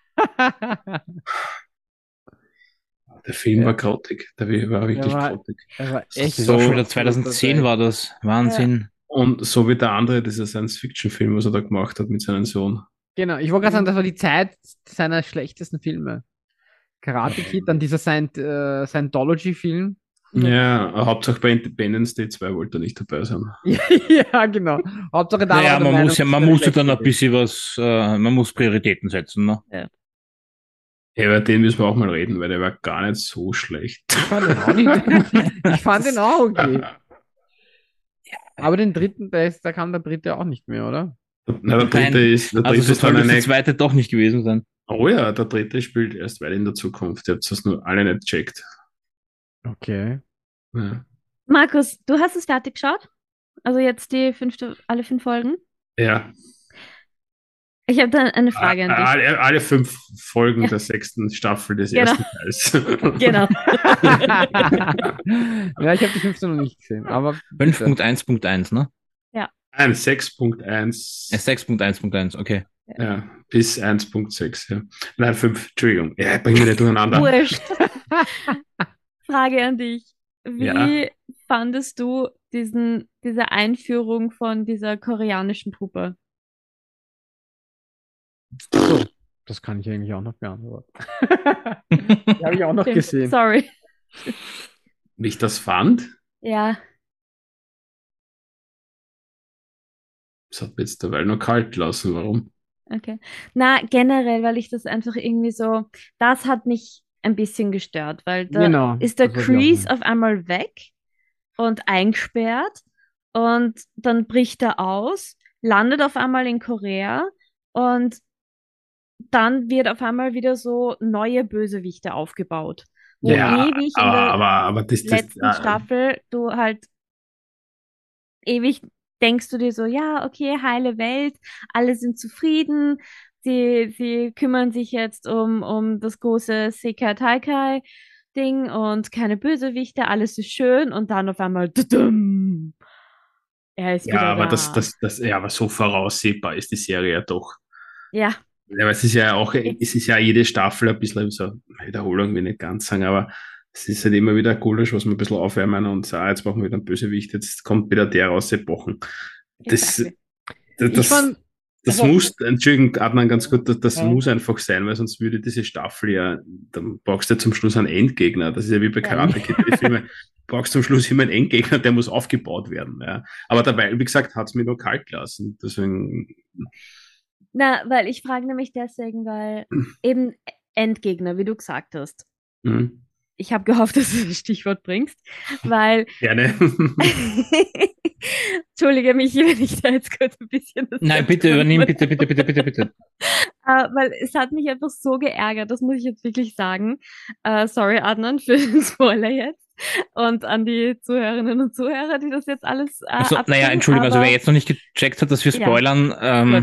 Der Film war Ja, grottig. Der war er wirklich war, grottig. er war echt Das war schon wieder So, absoluter zweitausendzehn Dreck. war das. Wahnsinn. und so wie der andere, dieser Science-Fiction-Film, was er da gemacht hat mit seinem Sohn. Genau, ich wollte gerade sagen, das war die Zeit seiner schlechtesten Filme. Karate Kid, dann dieser Scient äh, Scientology-Film. Ja, Hauptsache bei Independence Day zwei wollte er nicht dabei sein. Ja, genau. Hauptsache da war Naja, er der man Meinung, muss ja, das man wäre muss ja dann schlecht ein bisschen was, äh, man muss Prioritäten setzen, ne? Ja. Ja, über den müssen wir auch mal reden, weil der war gar nicht so schlecht. Ich fand den auch nicht. Ich fand den auch okay. Aber den dritten, da, ist, da kam der dritte auch nicht mehr, oder? Na, der dritte Nein, ist, der also dritte so ist dann toll dürfte eine. der zweite doch nicht gewesen sein. Oh ja, der dritte spielt erst weit in der Zukunft. Ihr habt das nur alle nicht checkt. Okay. Ja. Markus, du hast es fertig geschaut? Also jetzt die fünfte, alle fünf Folgen? Ja, Ich habe da eine Frage an dich. alle, alle fünf Folgen Ja. der sechsten Staffel des Genau. ersten Teils. Genau. Ja, ich habe die fünfte noch nicht gesehen, aber fünf bitte. Punkt eins Punkt eins, ne? Nein, sechs Punkt eins. Äh, sechs Punkt eins Punkt eins, okay. Ja, bis eins Punkt sechs. Ja. Nein, fünf, Entschuldigung. Ja, bring mich nicht durcheinander. Wurscht. Frage an dich. Wie Ja. fandest du diesen, diese Einführung von dieser koreanischen Truppe? So, das kann ich eigentlich auch noch beantworten. Die habe ich auch noch Stimmt. gesehen. Sorry. Wie ich das fand, Ja, das hat mich jetzt derweil noch kalt lassen. Warum? okay. Na, generell, weil ich das einfach irgendwie so, das hat mich ein bisschen gestört, weil da Genau, ist der das wollte ich auch Kreese sagen. auf einmal weg und eingesperrt und dann bricht er aus, landet auf einmal in Korea und dann wird auf einmal wieder so neue Bösewichte aufgebaut. Wo Ja, ewig in aber, der aber, aber das, das, letzten äh, Staffel du halt ewig denkst du dir so, ja, okay, heile Welt, alle sind zufrieden, sie, sie kümmern sich jetzt um, um das große Sekai Taikai Ding und keine Bösewichte, alles ist schön und dann auf einmal, tudum, er ist ja, wieder aber da. das, das, das, ja, aber so voraussehbar ist die Serie ja doch. Ja, Ja, aber es ist ja auch, es ist ja jede Staffel ein bisschen so Wiederholung, will ich nicht ganz sagen, aber es ist halt immer wieder ein Gulasch, was wir ein bisschen aufwärmen und sagen, ah, jetzt machen wir wieder einen Bösewicht, jetzt kommt wieder der raus, seit Wochen. Das, exactly. das, Ich das, fand, das also- muss, Entschuldigung, Adnan, ganz gut, das, das Ja. muss einfach sein, weil sonst würde diese Staffel ja, dann brauchst du ja zum Schluss einen Endgegner. Das ist ja wie bei Ja. Karate Kid, die Filme. Du brauchst zum Schluss immer einen Endgegner, der muss aufgebaut werden. Ja. Aber dabei, wie gesagt, hat es mich nur kalt gelassen. Deswegen, Na, weil ich frage nämlich deswegen, weil eben Endgegner, wie du gesagt hast. mh, Ich habe gehofft, dass du das Stichwort bringst, weil gerne. Entschuldige mich, wenn ich da jetzt kurz ein bisschen das Nein, bitte übernimm, bitte, bitte, bitte, bitte, bitte. Äh, weil es hat mich einfach so geärgert, das muss ich jetzt wirklich sagen. Äh, sorry, Adnan, für den Spoiler jetzt. Und an die Zuhörerinnen und Zuhörer, die das jetzt alles äh, Also, abstimmen, naja, Entschuldigung, also aber- wer jetzt noch nicht gecheckt hat, dass wir Ja. spoilern, ähm,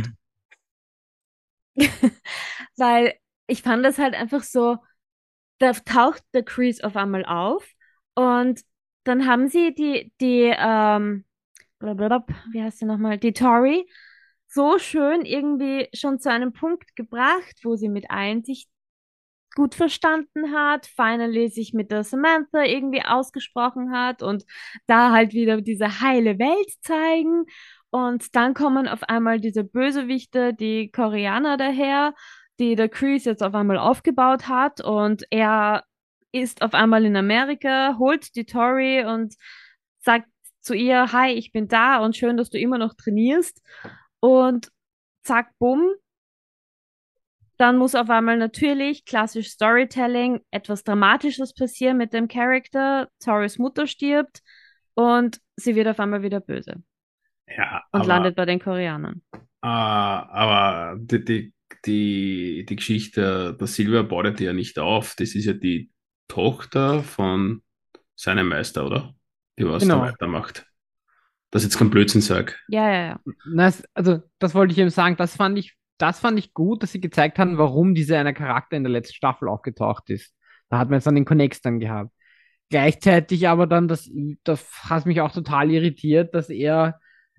Weil ich fand das halt einfach so, da taucht der Kreese auf einmal auf und dann haben sie die, die, ähm, blablabla, wie heißt sie nochmal, die Tori so schön irgendwie schon zu einem Punkt gebracht, wo sie mit allen sich gut verstanden hat, finally sich mit der Samantha irgendwie ausgesprochen hat und da halt wieder diese heile Welt zeigen. Und dann kommen auf einmal diese Bösewichte, die Koreaner daher, die der Kreese jetzt auf einmal aufgebaut hat und er ist auf einmal in Amerika, holt die Tori und sagt zu ihr, hi, ich bin da und schön, dass du immer noch trainierst. Und zack, bumm, dann muss auf einmal natürlich klassisch Storytelling etwas Dramatisches passieren mit dem Charakter. Toris Mutter stirbt und sie wird auf einmal wieder böse Ja, und aber, landet bei den Koreanern. äh, aber die, die, die, die Geschichte der Silvia baut ja nicht auf. Das ist ja die Tochter von seinem Meister, oder? Die was Genau. da weitermacht. Dass ich jetzt keinen Blödsinn sage. Ja, ja, ja. Na, es- also, das wollte ich eben sagen, das fand ich, das fand ich gut, dass sie gezeigt haben, warum dieser eine Charakter in der letzten Staffel aufgetaucht ist. Da hat man jetzt dann den Connex dann gehabt. Gleichzeitig aber dann, das, das hat mich auch total irritiert, dass er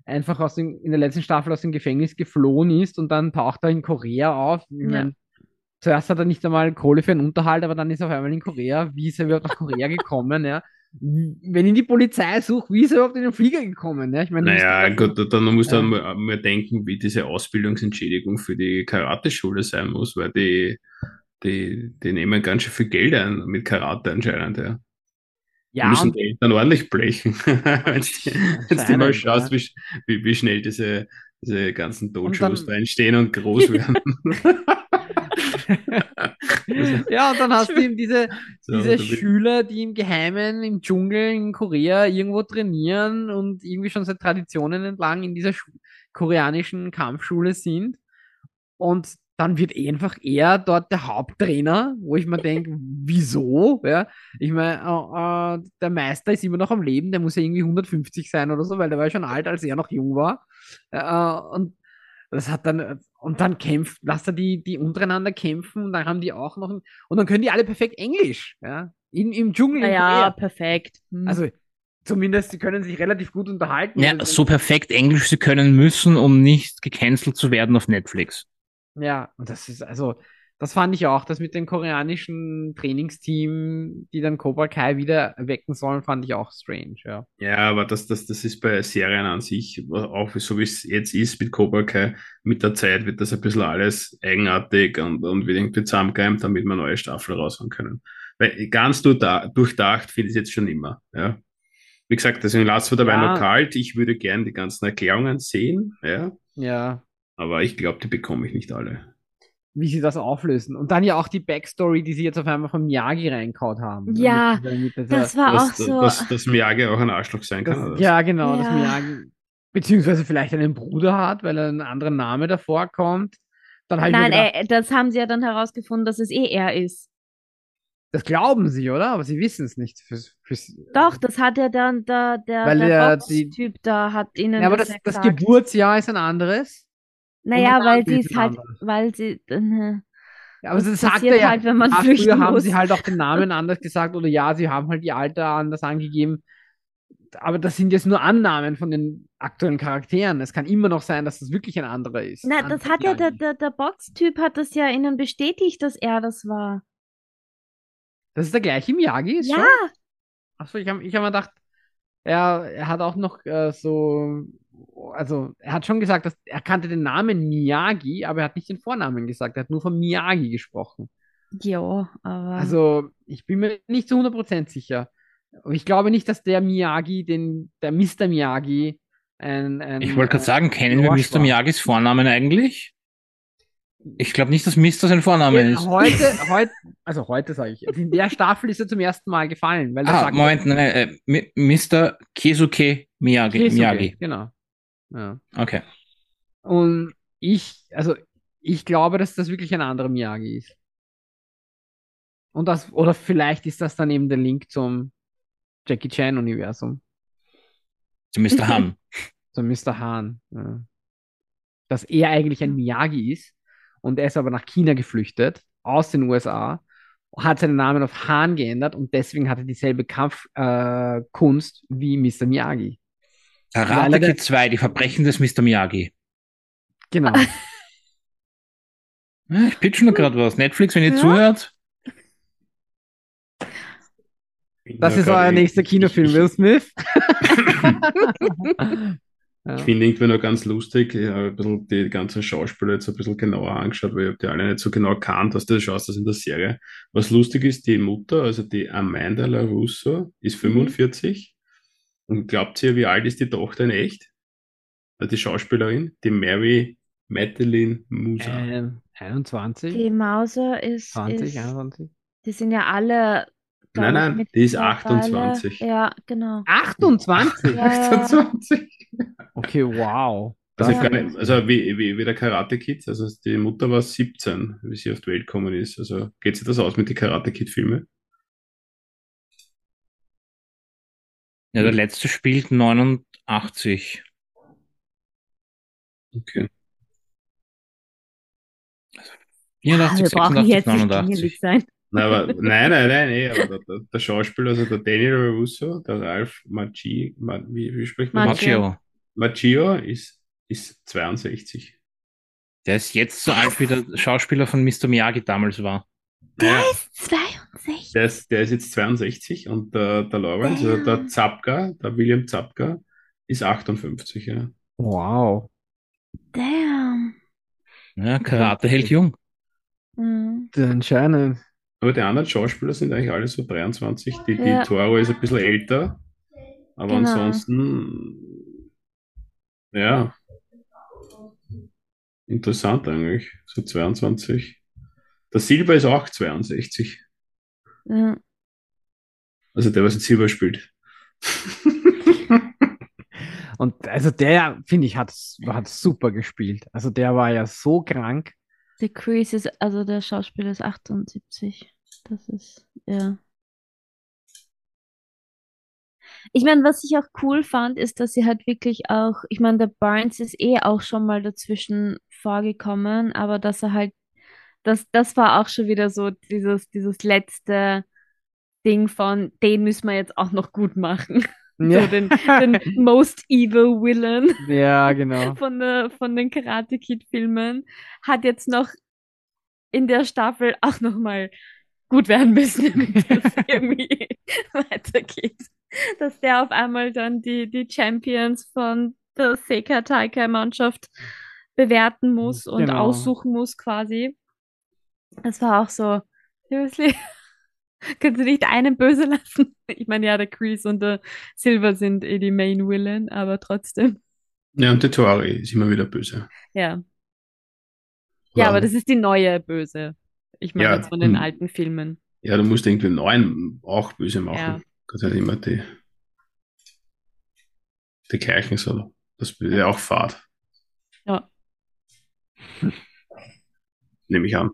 einfach aus dem, in der letzten Staffel aus dem Gefängnis geflohen ist und dann taucht er in Korea auf. Ich Ja. mein, zuerst hat er nicht einmal Kohle für einen Unterhalt, aber dann ist er auf einmal in Korea. Wie ist er überhaupt nach Korea gekommen? Ja? Wenn ihn die Polizei sucht, wie ist er überhaupt in den Flieger gekommen? Ja? Ich meine, du musst Naja, dir gut, dann musst du Ja. mal, mal denken, wie diese Ausbildungsentschädigung für die Karateschule sein muss, weil die, die, die nehmen ganz schön viel Geld ein mit Karate anscheinend, ja. Die ja, müssen und die Eltern ordentlich blechen. Wenn du mal anscheinend, schaust, ja. wie, sch- wie, wie schnell diese, diese ganzen Und Dojos dann- da entstehen und groß werden. Ja, und dann hast du eben diese, So, diese da wird- Schüler, die im Geheimen im Dschungel in Korea irgendwo trainieren und irgendwie schon seit Traditionen entlang in dieser Schu koreanischen Kampfschule sind. Und dann wird einfach er dort der Haupttrainer, wo ich mir denke, wieso? Ja, ich meine, äh, äh, der Meister ist immer noch am Leben, der muss ja irgendwie hundertfünfzig sein oder so, weil der war ja schon alt, als er noch jung war. Äh, und das hat dann, und dann kämpft, lasst er die, die untereinander kämpfen und dann haben die auch noch, und dann können die alle perfekt Englisch, ja, in, im Dschungel in Naja, Korea. perfekt. Hm. Also, zumindest, sie können sich relativ gut unterhalten. Ja, Also, so perfekt Englisch sie können müssen, um nicht gecancelt zu werden auf Netflix. Ja, und das ist, also, das fand ich auch, das mit dem koreanischen Trainingsteam, die dann Cobra Kai wieder wecken sollen, fand ich auch strange, ja. Ja, aber das, das, das ist bei Serien an sich, auch so wie es jetzt ist mit Cobra Kai, mit der Zeit wird das ein bisschen alles eigenartig und, und wird irgendwie zusammengereimt, damit wir neue Staffel raushauen können. Weil ganz durchda- durchdacht finde ich es jetzt schon immer. Ja. Wie gesagt, deswegen lassen wir dabei Ja. noch kalt. Ich würde gern die ganzen Erklärungen sehen, ja, Ja, aber ich glaube, die bekomme ich nicht alle. wie sie das auflösen. Und dann ja auch die Backstory, die sie jetzt auf einmal von Miyagi reinkaut haben. Ja, Mit dieser- mit dieser- das war auch Dass, so. dass, dass Miyagi auch ein Arschloch sein kann. das, oder was? ja, genau, dass Ja. Miyagi beziehungsweise vielleicht einen Bruder hat, weil er einen anderen Name davor kommt. Dann habe ich mir Nein, gedacht, äh, das haben sie ja dann herausgefunden, dass es eh er ist. das glauben sie, oder? Aber sie wissen es nicht. Fürs, fürs, Doch, das hat ja dann der, der, Weil der der- Box-Typ da hat ihnen Ja, aber das das, ja das gesagt. Geburtsjahr ist ein anderes. Naja, und weil der sie ist es ein halt, anderes. weil sie, äh, Ja, aber Das das sagt passiert er ja. halt, wenn man ja, flüchten früher haben muss. sie halt auch den Namen anders gesagt oder ja, sie haben halt die Alter anders angegeben. Aber das sind jetzt nur Annahmen von den aktuellen Charakteren. Es kann immer noch sein, dass das wirklich ein anderer ist. na, An- das hat ja der, Miyagi. der, der Box-Typ hat das ja ihnen bestätigt, dass er das war. Das ist der gleiche Miyagi? Ist Ja, schon? Achso, ich habe ich hab mir gedacht, er, er hat auch noch äh, so, also er hat schon gesagt, dass er kannte den Namen Miyagi, aber er hat nicht den Vornamen gesagt. Er hat nur von Miyagi gesprochen. ja, aber Also ich bin mir nicht zu hundert Prozent sicher. Aber ich glaube nicht, dass der Miyagi, den, der Mister Miyagi, ein, ein Ich wollte gerade äh, sagen, kennen wir Lorsch Mister war. Miyagis Vornamen eigentlich? Ich glaube nicht, dass Mister sein Vorname In, ist. heute, heute, also heute sage ich, in der Staffel ist er zum ersten Mal gefallen, weil das Ah, sagt Moment, nein, nein, äh, Mi- Mister Keisuke Miyagi. Keisuke, Miyagi. genau. Ja. Okay. Und ich, also ich glaube, dass das wirklich ein anderer Miyagi ist. Und das, oder vielleicht ist das dann eben der Link zum Jackie Chan-Universum, Zu Mister Han. zum Mister Han. Ja. Dass er eigentlich ein Miyagi ist und er ist aber nach China geflüchtet, aus den U S A, hat seinen Namen auf Han geändert und deswegen hat er dieselbe Kampfkunst äh, Kunst wie Mister Miyagi. Karate Weil er Kid zwei, die Verbrechen des Mister Miyagi. Genau. Ja, ich pitch nur gerade was. Netflix, wenn ihr Ja. zuhört. Das Ja, ist gerade euer ich- nächster Kinofilm, ich- Will Smith. Ich Ja. finde irgendwie noch ganz lustig, ich habe ein bisschen die ganzen Schauspieler jetzt ein bisschen genauer angeschaut, weil ich habe die alle nicht so genau kannt, was du schaust das in der Serie. Was lustig ist, die Mutter, also die Amanda LaRusso, ist fünfundvierzig. Und glaubt ihr, wie alt ist die Tochter in echt? Also die Schauspielerin, die Mary Madeline Musa. Ähm, einundzwanzig, die Mauser ist, zwanzig, ist einundzwanzig. die sind ja alle, glaub Nein, ich, nein, die ist mittlerweile- achtundzwanzig. Ja, genau. achtundzwanzig? Ja, ja. achtundzwanzig. Okay, wow. Also, Ja. ich kann nicht, also wie, wie, wie der Karate Kid, also die Mutter war siebzehn, wie sie auf die Welt gekommen ist. Also geht sich das aus mit den Karate Kid-Filmen? Ja, der letzte spielt neunundachtzig. Okay. vierundachtzig, Wir brauchen sechsundachtzig, jetzt nicht neunundachtzig. pingelig sein. Na, aber, nein, nein, nein, nee, aber der, der, der Schauspieler, also der Daniel Russo, der Ralph Macchio, Ma, wie, wie spricht man das? Macchio. Macchio. Machio ist, ist zweiundsechzig. Der ist jetzt so alt, wie der Schauspieler von Mister Miyagi damals war. Der Naja, ist zweiundsechzig. der ist, der ist jetzt zweiundsechzig und der, der Lawrence, also der Damn. Zapka, der William Zapka, ist achtundfünfzig, ja. Wow. Damn. Ja, Karate hält jung. Mhm. Anscheinend. Aber die anderen Schauspieler sind eigentlich alle so dreiundzwanzig. Die, die Ja. Toro ist ein bisschen älter, aber Genau. ansonsten, ja, interessant eigentlich. So zweiundzwanzig. Der Silber ist auch zweiundsechzig. Ja. Also der, was in Silber spielt. Und also der, finde ich, hat, hat super gespielt. Also der war ja so krank. Der Chris ist, also der Schauspieler ist achtundsiebzig. Das ist, ja. Ich meine, was ich auch cool fand, ist, dass sie halt wirklich auch, ich meine, der Barnes ist eh auch schon mal dazwischen vorgekommen, aber dass er halt, das, das war auch schon wieder so dieses, dieses letzte Ding von, den müssen wir jetzt auch noch gut machen. So Ja. den, den Most Evil Villain Ja, genau. von, der, von den Karate Kid-Filmen hat jetzt noch in der Staffel auch nochmal gut werden müssen, damit das irgendwie weitergeht. Dass der auf einmal dann die, die Champions von der Seika Taikai-Mannschaft bewerten muss und Genau. aussuchen muss quasi. Das war auch so, seriously, kannst du nicht einen böse lassen? Ich meine, ja, der Chris und der Silver sind eh die Main Villain, aber trotzdem. Ja, und die Tori ist immer wieder böse. Ja. Ja, aber das ist die neue Böse. Ich meine Ja, jetzt von den hm. alten Filmen. Ja, du musst irgendwie einen neuen auch böse machen. Ja. Kannst nicht immer die, die gleichen so. Das wäre auch Fahrt, Ja. nehme ich an.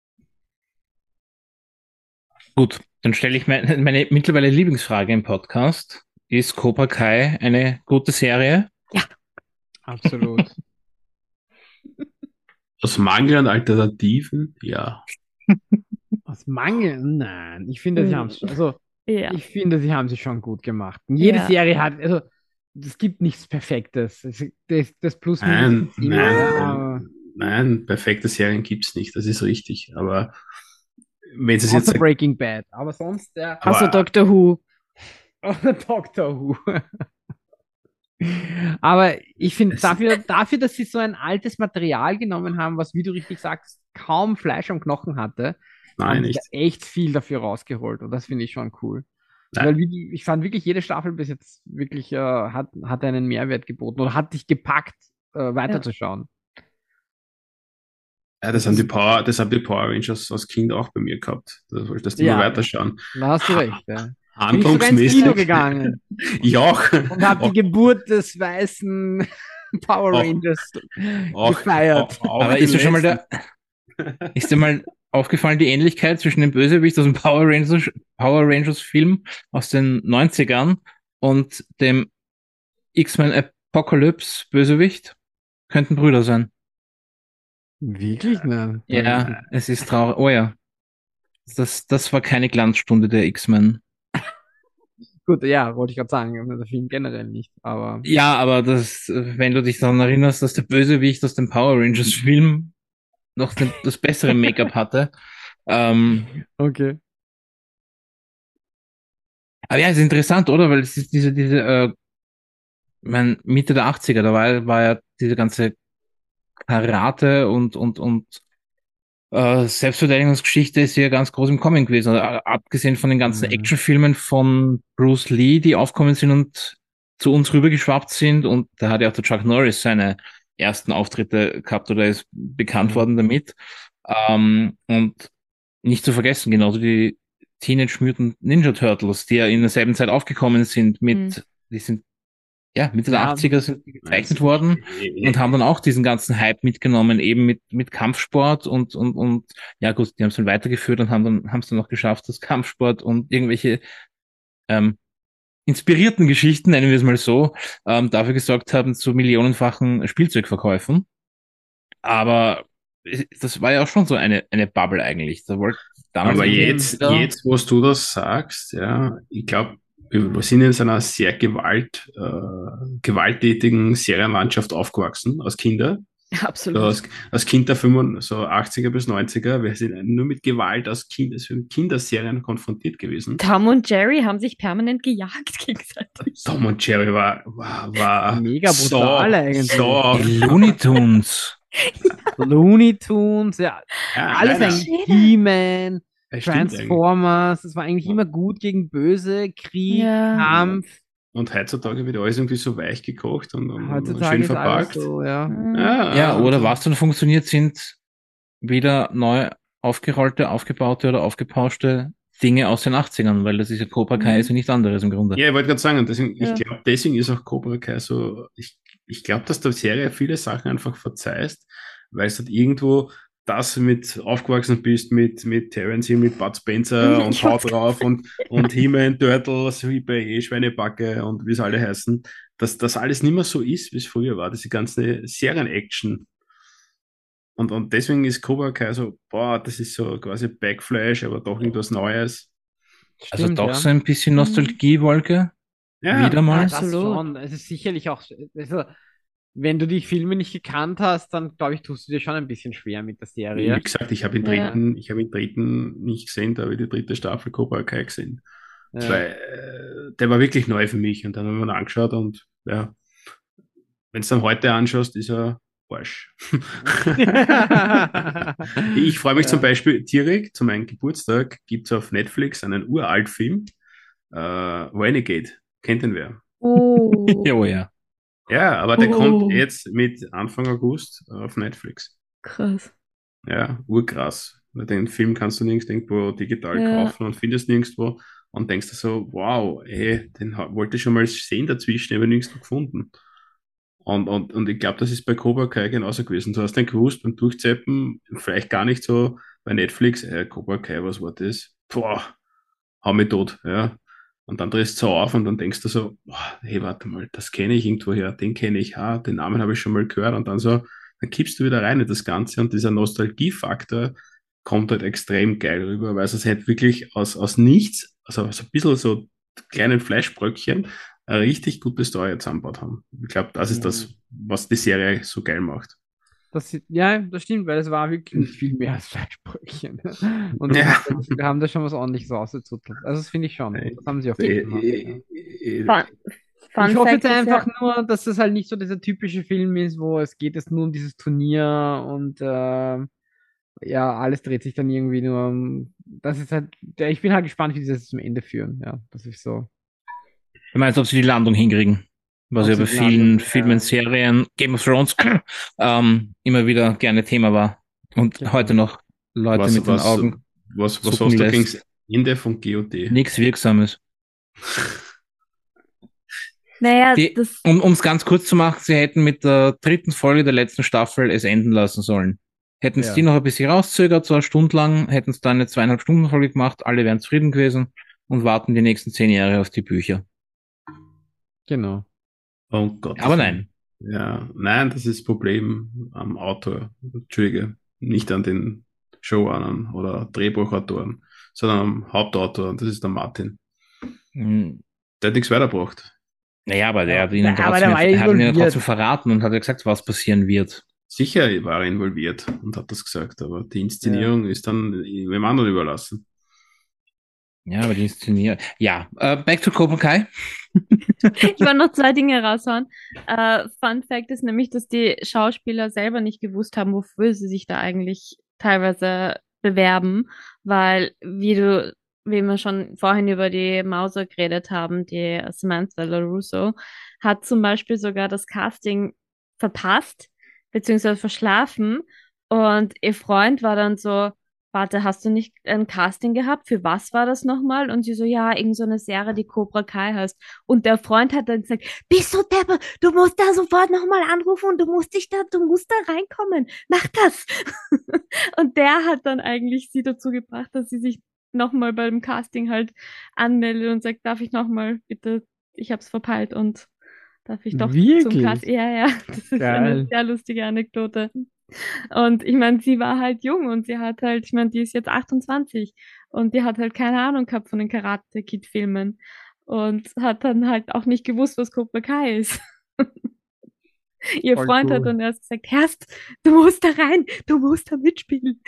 Gut, dann stelle ich meine, meine mittlerweile Lieblingsfrage im Podcast. Ist Cobra Kai eine gute Serie? Absolut. Aus Mangel an Alternativen, ja. Aus Mangel? Nein. Ich finde, sie Hm. haben es also Ja. ich finde, sie haben sich schon gut gemacht. Und jede Ja. Serie hat, also es gibt nichts Perfektes. Es- Das, das Plus Minus Nein, gibt's immer, nein, ja, aber nein, perfekte Serien gibt es nicht, das ist richtig. Aber wenn sie es jetzt außer sagt, Breaking Bad. Aber sonst der Aber- Also Doctor Who. oder Doctor Who. Aber ich finde, Es- dafür, dafür, dass sie so ein altes Material genommen haben, was, wie du richtig sagst, kaum Fleisch am Knochen hatte, nein, haben sie nicht. da echt viel dafür rausgeholt. Und das finde ich schon cool. Nein. Weil wie, ich fand wirklich, jede Staffel bis jetzt wirklich äh, hat, hat einen Mehrwert geboten oder hat dich gepackt, äh, weiterzuschauen. Ja, das haben die Power, das haben die Power Rangers als Kind auch bei mir gehabt. Da wolltest du Ja. immer weiterschauen. Da hast du recht. Ja. Bin ich sogar ins Handlungsmäßig. Kino gegangen Ich auch. und habe die Geburt des weißen Power Auch- Rangers auch, gefeiert. Auch, auch Aber den ist dir schon mal letzten. der, ist dir mal aufgefallen, die Ähnlichkeit zwischen dem Bösewicht aus dem Power Rangers, Power Rangers Film aus den neunzigern und dem X-Men Apocalypse Bösewicht? Könnten Brüder sein. Wirklich? Nein. Ja, es ist traurig. Oh ja. Das, das war keine Glanzstunde der X-Men. Gut, ja, wollte ich gerade sagen, der Film generell nicht, aber Ja, aber das, wenn du dich daran erinnerst, dass der Bösewicht aus dem Power Rangers Film noch den, das bessere Make-up hatte. Ähm, okay. aber ja, es ist interessant, oder? Weil es ist diese, diese, äh, ich mein, Mitte der achtziger, da war, war ja diese ganze Karate und, und, und äh, Selbstverteidigungsgeschichte ist ja ganz groß im Kommen gewesen. Also, abgesehen von den ganzen Mhm. Actionfilmen von Bruce Lee, die aufgekommen sind und zu uns rübergeschwappt sind. Und da hat ja auch der Chuck Norris seine ersten Auftritte gehabt oder ist bekannt Mhm. worden damit. Ähm, und nicht zu vergessen, genauso die Teenage Mutant Ninja Turtles, die ja in derselben Zeit aufgekommen sind mit, Mhm. die sind, ja, Mitte der Ja. achtziger sind die gezeichnet Also, worden eh, und haben dann auch diesen ganzen Hype mitgenommen, eben mit, mit Kampfsport und, und, und, ja gut, die haben es dann weitergeführt und haben dann, haben es dann noch geschafft, dass Kampfsport und irgendwelche, ähm, inspirierten Geschichten, nennen wir es mal so, ähm, dafür gesorgt haben zu millionenfachen Spielzeugverkäufen. Aber es- das war ja auch schon so eine, eine Bubble eigentlich. Da wollte damals Aber irgendwie jetzt, jeder- jetzt, wo du das sagst, ja, ich glaube, wir sind in so einer sehr Gewalt, äh, gewalttätigen Serienlandschaft aufgewachsen als Kinder. So Absolut. als, als Kind der fünfundachtzig, so achtziger bis neunziger, wir sind nur mit Gewalt als kind, als Kinderserien konfrontiert gewesen. Tom und Jerry haben sich permanent gejagt gegenseitig. Tom und Jerry war, war, war Mega so, brutal eigentlich. so. Die Looney Tunes. Looney Tunes, ja, Ja, alles nein, eigentlich. Jeder. He-Man, nein, stimmt eigentlich. Transformers, es war eigentlich immer gut gegen Böse, Krieg, Ja. Kampf. Und heutzutage wird alles irgendwie so weich gekocht und, und, und Heutzutage schön ist alles verpackt. so, ja. Ja, Ja, oder und- was dann funktioniert, sind wieder neu aufgerollte, aufgebaute oder aufgepauschte Dinge aus den achtzigern, weil das ist ja Cobra Kai, Mhm. ist ja nichts anderes im Grunde. Ja, ich wollte gerade sagen, deswegen, Ja. ich glaube, deswegen ist auch Cobra Kai so, ich, ich glaube, dass der Serie viele Sachen einfach verzeihst, weil es halt irgendwo das mit aufgewachsen bist, mit, mit Terence Hill, mit Bud Spencer und Haut drauf und, und He-Man, Turtles, Hippe, Schweinebacke und wie es alle heißen, dass das alles nicht mehr so ist, wie es früher war, diese ganze Serien-Action. Und, und deswegen ist Cobra Kai so, boah, das ist so quasi Backflash, aber doch irgendwas Neues. Also Stimmt, doch ja. so ein bisschen Mhm. Nostalgiewolke. Ja, Wieder mal. Ja, das Absolut. schon. Es ist sicherlich auch, also, wenn du die Filme nicht gekannt hast, dann glaube ich, tust du dir schon ein bisschen schwer mit der wie Serie. gesagt, ich habe den Ja. dritten, ich habe den dritten nicht gesehen, da habe ich die dritte Staffel Cobra Kai gesehen. Ja. Weil äh, der war wirklich neu für mich und dann haben wir ihn angeschaut und ja, wenn du dann heute anschaust, ist er Arsch. Ich freue mich Ja. zum Beispiel direkt zu meinem Geburtstag, gibt es auf Netflix einen Uralt-Film, äh, Renegade. Kennt den wer? Oh. Jo, ja. Ja, aber der Oh. kommt jetzt mit Anfang August auf Netflix. Krass. Ja, urkrass. Weil den Film kannst du nirgends irgendwo digital Ja. kaufen und findest nirgendwo und denkst dir so, wow, ey, den ha- wollte ich schon mal sehen dazwischen, aber nirgendwo gefunden. Und, und, und ich glaube, das ist bei Cobra Kai genauso gewesen. Du hast den gewusst beim Durchzeppen, vielleicht gar nicht so bei Netflix, äh, Cobra Kai, was war das? Boah, hau mich tot, ja. Und dann drehst du so auf und dann denkst du so, boah, hey, warte mal, das kenne ich irgendwoher, den kenne ich, ha, den Namen habe ich schon mal gehört und dann so, dann kippst du wieder rein in das Ganze und dieser Nostalgiefaktor kommt halt extrem geil rüber, weil es halt wirklich aus, aus nichts, also so ein bisschen so kleinen Fleischbröckchen, eine richtig gute Story zusammengebaut haben. Ich glaube, das ist das, was die Serie so geil macht. Das, ja, das stimmt, weil es war wirklich nicht viel mehr als Fleischbrötchen. Und Ja. wir haben da schon was ordentliches ausgezuttelt. Also das finde ich schon. Das haben sie auch gut Äh, gemacht. äh, Fun, Fun Ich hoffe Fact jetzt ist einfach ja, nur, dass das halt nicht so dieser typische Film ist, wo es geht jetzt nur um dieses Turnier und äh, ja, alles dreht sich dann irgendwie nur um. Das ist halt, ja, ich bin halt gespannt, wie sie das zum Ende führen. Ja, das ist so. Du meinst, ob sie die Landung hinkriegen? Was Ob ja sie bei die vielen Landung, Filmen, ja. Serien, Game of Thrones ähm, immer wieder gerne Thema war. Und Genau. heute noch Leute was, mit den was, Augen. was, was zucken hast du lässt. gegen das Ende von G O T? Nichts Wirksames. naja, Die, das, um es ganz kurz zu machen, sie hätten mit der dritten Folge der letzten Staffel es enden lassen sollen. Hätten es Ja. die noch ein bisschen rauszögert, so eine Stunde lang, hätten es dann eine zweieinhalb Stunden Folge gemacht, alle wären zufrieden gewesen und warten die nächsten zehn Jahre auf die Bücher. Genau. Oh Gott. Aber nein. Ja, nein, das ist das Problem am Autor. Entschuldige, nicht an den Showrunnern oder Drehbuchautoren, sondern am Hauptautor, und das ist der Martin. Hm, Der hat nichts weitergebracht. Naja, aber der Ja, hat ihnen aber trotzdem, der war ja hat ihnen involviert. trotzdem verraten und hat ja gesagt, was passieren wird. Sicher war er involviert und hat das gesagt, aber die Inszenierung ist dann wem anderen überlassen. Ja, aber die Inszenierung. Ja, äh, back to Cobra Kai. ich wollte noch zwei Dinge raushauen. Äh, Fun Fact ist nämlich, dass die Schauspieler selber nicht gewusst haben, wofür sie sich da eigentlich teilweise bewerben, weil, wie du, wie wir schon vorhin über die Mauser geredet haben, die Samantha LaRusso, hat zum Beispiel sogar das Casting verpasst, beziehungsweise verschlafen, und ihr Freund war dann so, warte, hast du nicht ein Casting gehabt? Für was war das nochmal? Und sie so, ja, irgend so eine Serie, die Cobra Kai heißt. Und der Freund hat dann gesagt, bist du Deppe? Du musst da sofort nochmal anrufen und du musst dich da, du musst da reinkommen. Mach das! Und der hat dann eigentlich sie dazu gebracht, dass sie sich nochmal beim Casting halt anmeldet und sagt, darf ich nochmal bitte, ich hab's verpeilt und darf ich doch zum Wirklich? Casting. Ja, ja, das ist Geil. eine sehr lustige Anekdote. Und ich meine, sie war halt jung und sie hat halt, ich meine, die ist jetzt achtundzwanzig und die hat halt keine Ahnung gehabt von den Karate-Kid-Filmen. und hat dann halt auch nicht gewusst, was Cobra Kai ist. Ihr Voll Freund hat cool. dann erst gesagt, Herst, du musst da rein, du musst da mitspielen.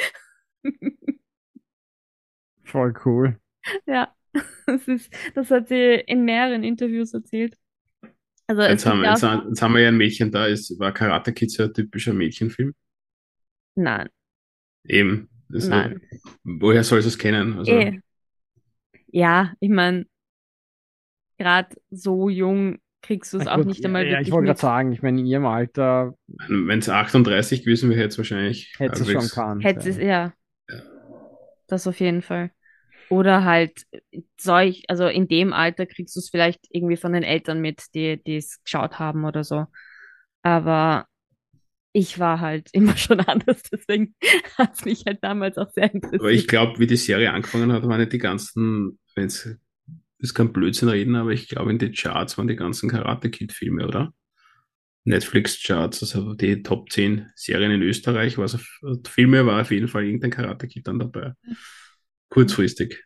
Voll cool. Ja, das ist, das hat sie in mehreren Interviews erzählt. Also es Jetzt gibt haben, ja jetzt, auch, haben- jetzt haben wir ja ein Mädchen da. Ist, war Karate Kid so ein typischer Mädchenfilm? nein, Eben. Also, nein, woher soll sie es kennen? Also, eh. Ja, ich meine, gerade so jung kriegst du es Ich auch würd, nicht ja, einmal ja, ich wirklich wollte gerade mit. sagen, ich meine, in ihrem Alter wenn es achtunddreißig gewesen wäre, hätte es wahrscheinlich hätte sie es schon halbwegs. gekannt. Hätte es, Ja. ja, Ja. das auf jeden Fall. Oder halt solch, also in dem Alter kriegst du es vielleicht irgendwie von den Eltern mit, die die es geschaut haben oder so. Aber ich war halt immer schon anders, deswegen hat es mich halt damals auch sehr Aber ich interessiert. glaube, wie die Serie angefangen hat, waren nicht die ganzen, wenn es, das kann Blödsinn reden, aber ich glaube, in den Charts waren die ganzen Karate Kid-Filme, oder? Netflix-Charts, also die Top zehn Serien in Österreich, was auf, Filme war auf jeden Fall irgendein Karate Kid dann dabei. Kurzfristig.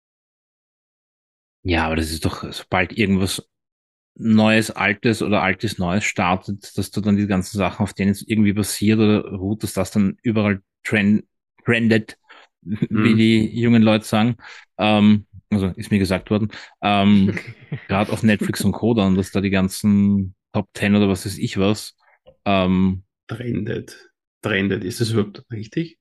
Ja, aber das ist doch, sobald irgendwas Neues, Altes oder Altes, Neues startet, dass du dann die ganzen Sachen, auf denen es irgendwie basiert oder ruht, dass das dann überall trend, trendet, wie Hm. die jungen Leute sagen. Ähm, also ist mir gesagt worden. Ähm, Gerade auf Netflix und Co. dann, dass da die ganzen Top Ten oder was weiß ich was. Ähm, Trendet. Trendet, ist das überhaupt richtig?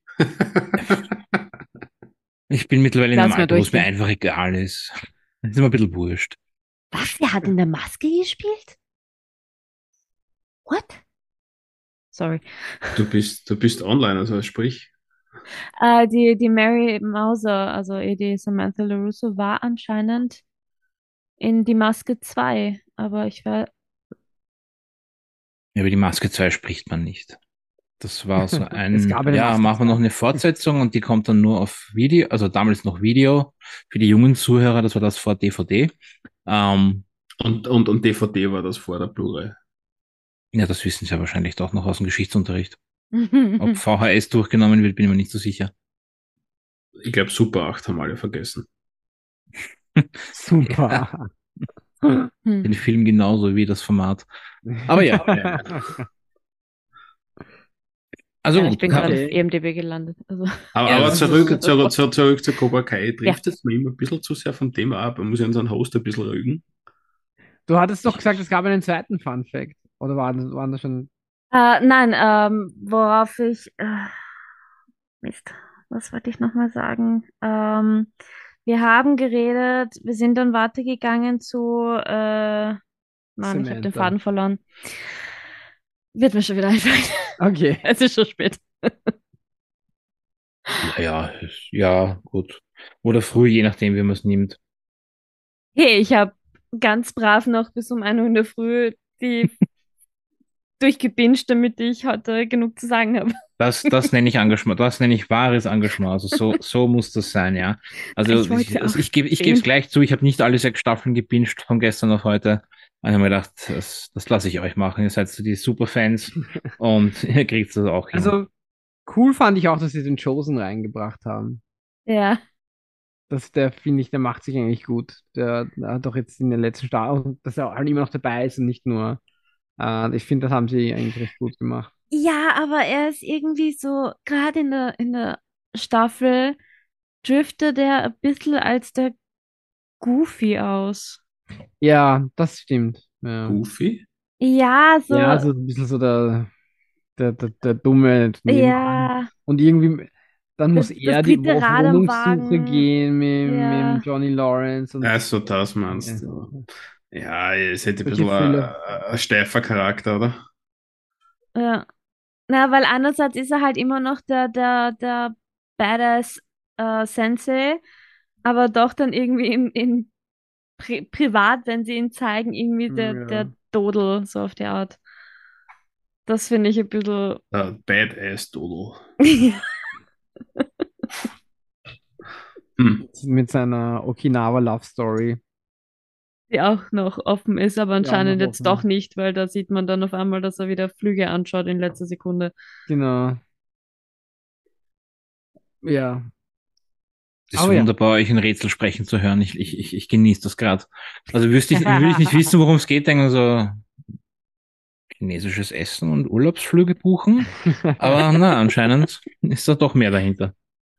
Ich bin mittlerweile in einem Lass mal Alter, wo es mir durchgehen. einfach egal ist. Ist immer ein bisschen wurscht. Was? Der hat in der Maske gespielt? What? Sorry. Du bist, du bist online, also sprich, Äh, die, die Mary Mauser, also eh die Samantha LaRusso, war anscheinend in Die Maske zwei, aber ich war, Über die Maske zwei spricht man nicht. Das war so Es ein, gab eine ja, Maske machen wir noch zwei. eine Fortsetzung und die kommt dann nur auf Video, also damals noch Video für die jungen Zuhörer, das war das vor D V D. Ähm, und, und, und D V D war das vor der Blu-ray. ja, das wissen Sie ja wahrscheinlich doch noch aus dem Geschichtsunterricht. Ob V H S durchgenommen wird, bin ich mir nicht so sicher. Ich glaube, Super acht haben alle vergessen. Ja, Super. den Film genauso wie das Format. Aber ja, Ja. also Ja, ich gut, bin kann, gerade auf Okay. I M D B gelandet. Also, Aber, Ja, aber das zurück, ist- zurück, zurück, zurück zu Cobra Kai. ja, Trifft es mir immer ein bisschen zu sehr vom Thema ab. Man muss ja unseren Host ein bisschen rügen. Du hattest doch gesagt, es gab einen zweiten Fun Fact. Oder waren, waren das schon. äh, nein, ähm, worauf ich, äh, Mist, was wollte ich nochmal sagen? Ähm, wir haben geredet, wir sind dann weitergegangen zu, äh, Mann, ich habe den Samantha. Faden verloren. Wird mir schon wieder einfallen. Okay. Es ist schon spät. ja, ist- ja, gut. Oder früh, je nachdem, wie man es nimmt. Hey, ich habe ganz brav noch bis um ein Uhr in der Früh die durchgebinged, damit ich heute genug zu sagen habe. Das, das nenne ich Engagement, das nenne ich wahres Engagement. Also so, so muss das sein, ja. Also Ich wollte ich, also auch ich gebe, ich gebe es sehen. gleich zu, ich habe nicht alle sechs Staffeln gebinged von gestern auf heute. Und ich habe mir gedacht, das, das lasse ich euch machen. Ihr seid so die Superfans und ihr kriegt das auch hin. Also, cool fand ich auch, dass sie den Chosen reingebracht haben. Ja, Das, der finde ich, der macht sich eigentlich gut. Der, der hat doch jetzt in den letzten Staffeln, dass er halt immer noch dabei ist und nicht nur. Äh, ich finde, das haben sie eigentlich recht gut gemacht. ja, aber er ist irgendwie so, gerade in der, in der Staffel, driftet er ein bisschen als der Goofy aus. Ja, das stimmt. Ja, Goofy? Ja, so, ja so ein bisschen so der, der, der, der dumme Nebenmann. ja, Und irgendwie, dann muss das, das er die dritte auf Rad am Wohnungssuche Wagen. gehen mit, Ja, mit Johnny Lawrence und Also, das meinst ja, du. Ja, es hätte ein solche bisschen Fälle. ein, ein steifer Charakter, oder? ja. Na, weil einerseits ist er halt immer noch der, der, der Badass äh, Sensei, aber doch dann irgendwie im, im Pri privat, wenn sie ihn zeigen, irgendwie der, Ja. der Dodel, so auf die Art. Das finde ich ein bisschen. Der Badass-Doodle. Ja, Hm. Mit seiner Okinawa Love Story. die auch noch offen ist, aber Die auch noch anscheinend jetzt offen doch ist. nicht, weil da sieht man dann auf einmal, dass er wieder Flüge anschaut in letzter Sekunde. Genau. Ja. Das ist Aber ja. wunderbar, euch ein Rätsel sprechen zu hören. Ich, ich, ich, ich genieße das gerade. Also wüsste ich, würde ich nicht wissen, worum es geht, denken so chinesisches Essen und Urlaubsflüge buchen. Aber na, anscheinend ist da doch mehr dahinter.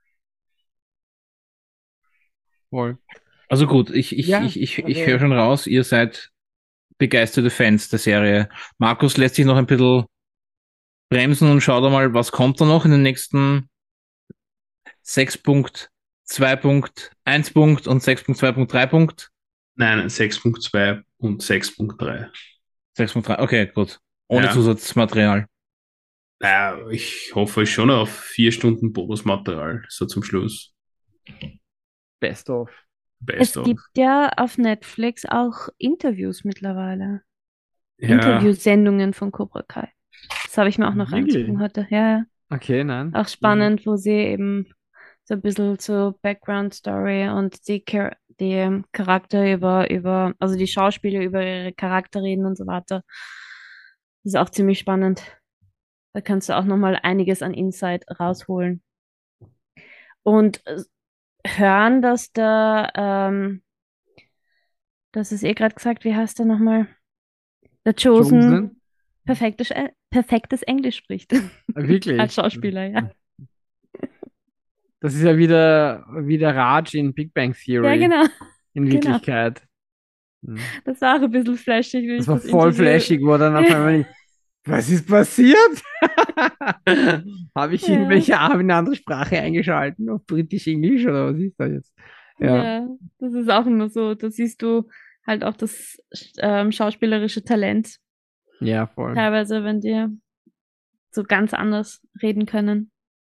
Voll. Also gut, ich, ich, Ja, ich, ich, ich also- höre schon raus, ihr seid begeisterte Fans der Serie. Markus lässt sich noch ein bisschen bremsen und schaut mal, was kommt da noch in den nächsten sechs Punkt zwei Punkt eins Punkt und sechs Punkt zwei Punkt drei Punkt. Nein, sechs Punkt zwei und sechs Punkt drei. sechs Punkt drei, okay, gut. Ohne Ja. Zusatzmaterial. Naja, ich hoffe schon auf vier Stunden Bonusmaterial, so zum Schluss. Best of. Es Best of. gibt ja auf Netflix auch Interviews mittlerweile. Ja, Interviewsendungen von Cobra Kai. Das habe ich mir auch noch Wirklich? reingezogen heute. Ja, ja. Okay, nein. Auch spannend, wo sie eben so ein bisschen zur Background Story und die, Char die Charakter über, über, also die Schauspieler über ihre Charakter reden und so weiter. Das ist auch ziemlich spannend. Da kannst du auch nochmal einiges an Insight rausholen. Und äh, hören, dass der, ähm, das ist eh gerade gesagt, wie heißt der nochmal? Der Chosen, Chosen? perfektes, äh, perfektes Englisch spricht. Wirklich? Als Schauspieler, ja. Das ist ja wieder, wieder Raj in Big Bang Theory. Ja, genau. In genau. Wirklichkeit. Hm. Das war auch ein bisschen flashig. Wie Das ich war das voll Interview- flashig, wo dann auf einmal nicht, was ist passiert? Habe ich Ja. irgendwelche Arme in eine andere Sprache eingeschalten? Auf Britisch-Englisch oder was ist das jetzt? Ja. Ja. das ist auch immer so. Da siehst du halt auch das ähm, schauspielerische Talent. Ja, voll. Teilweise, wenn die so ganz anders reden können.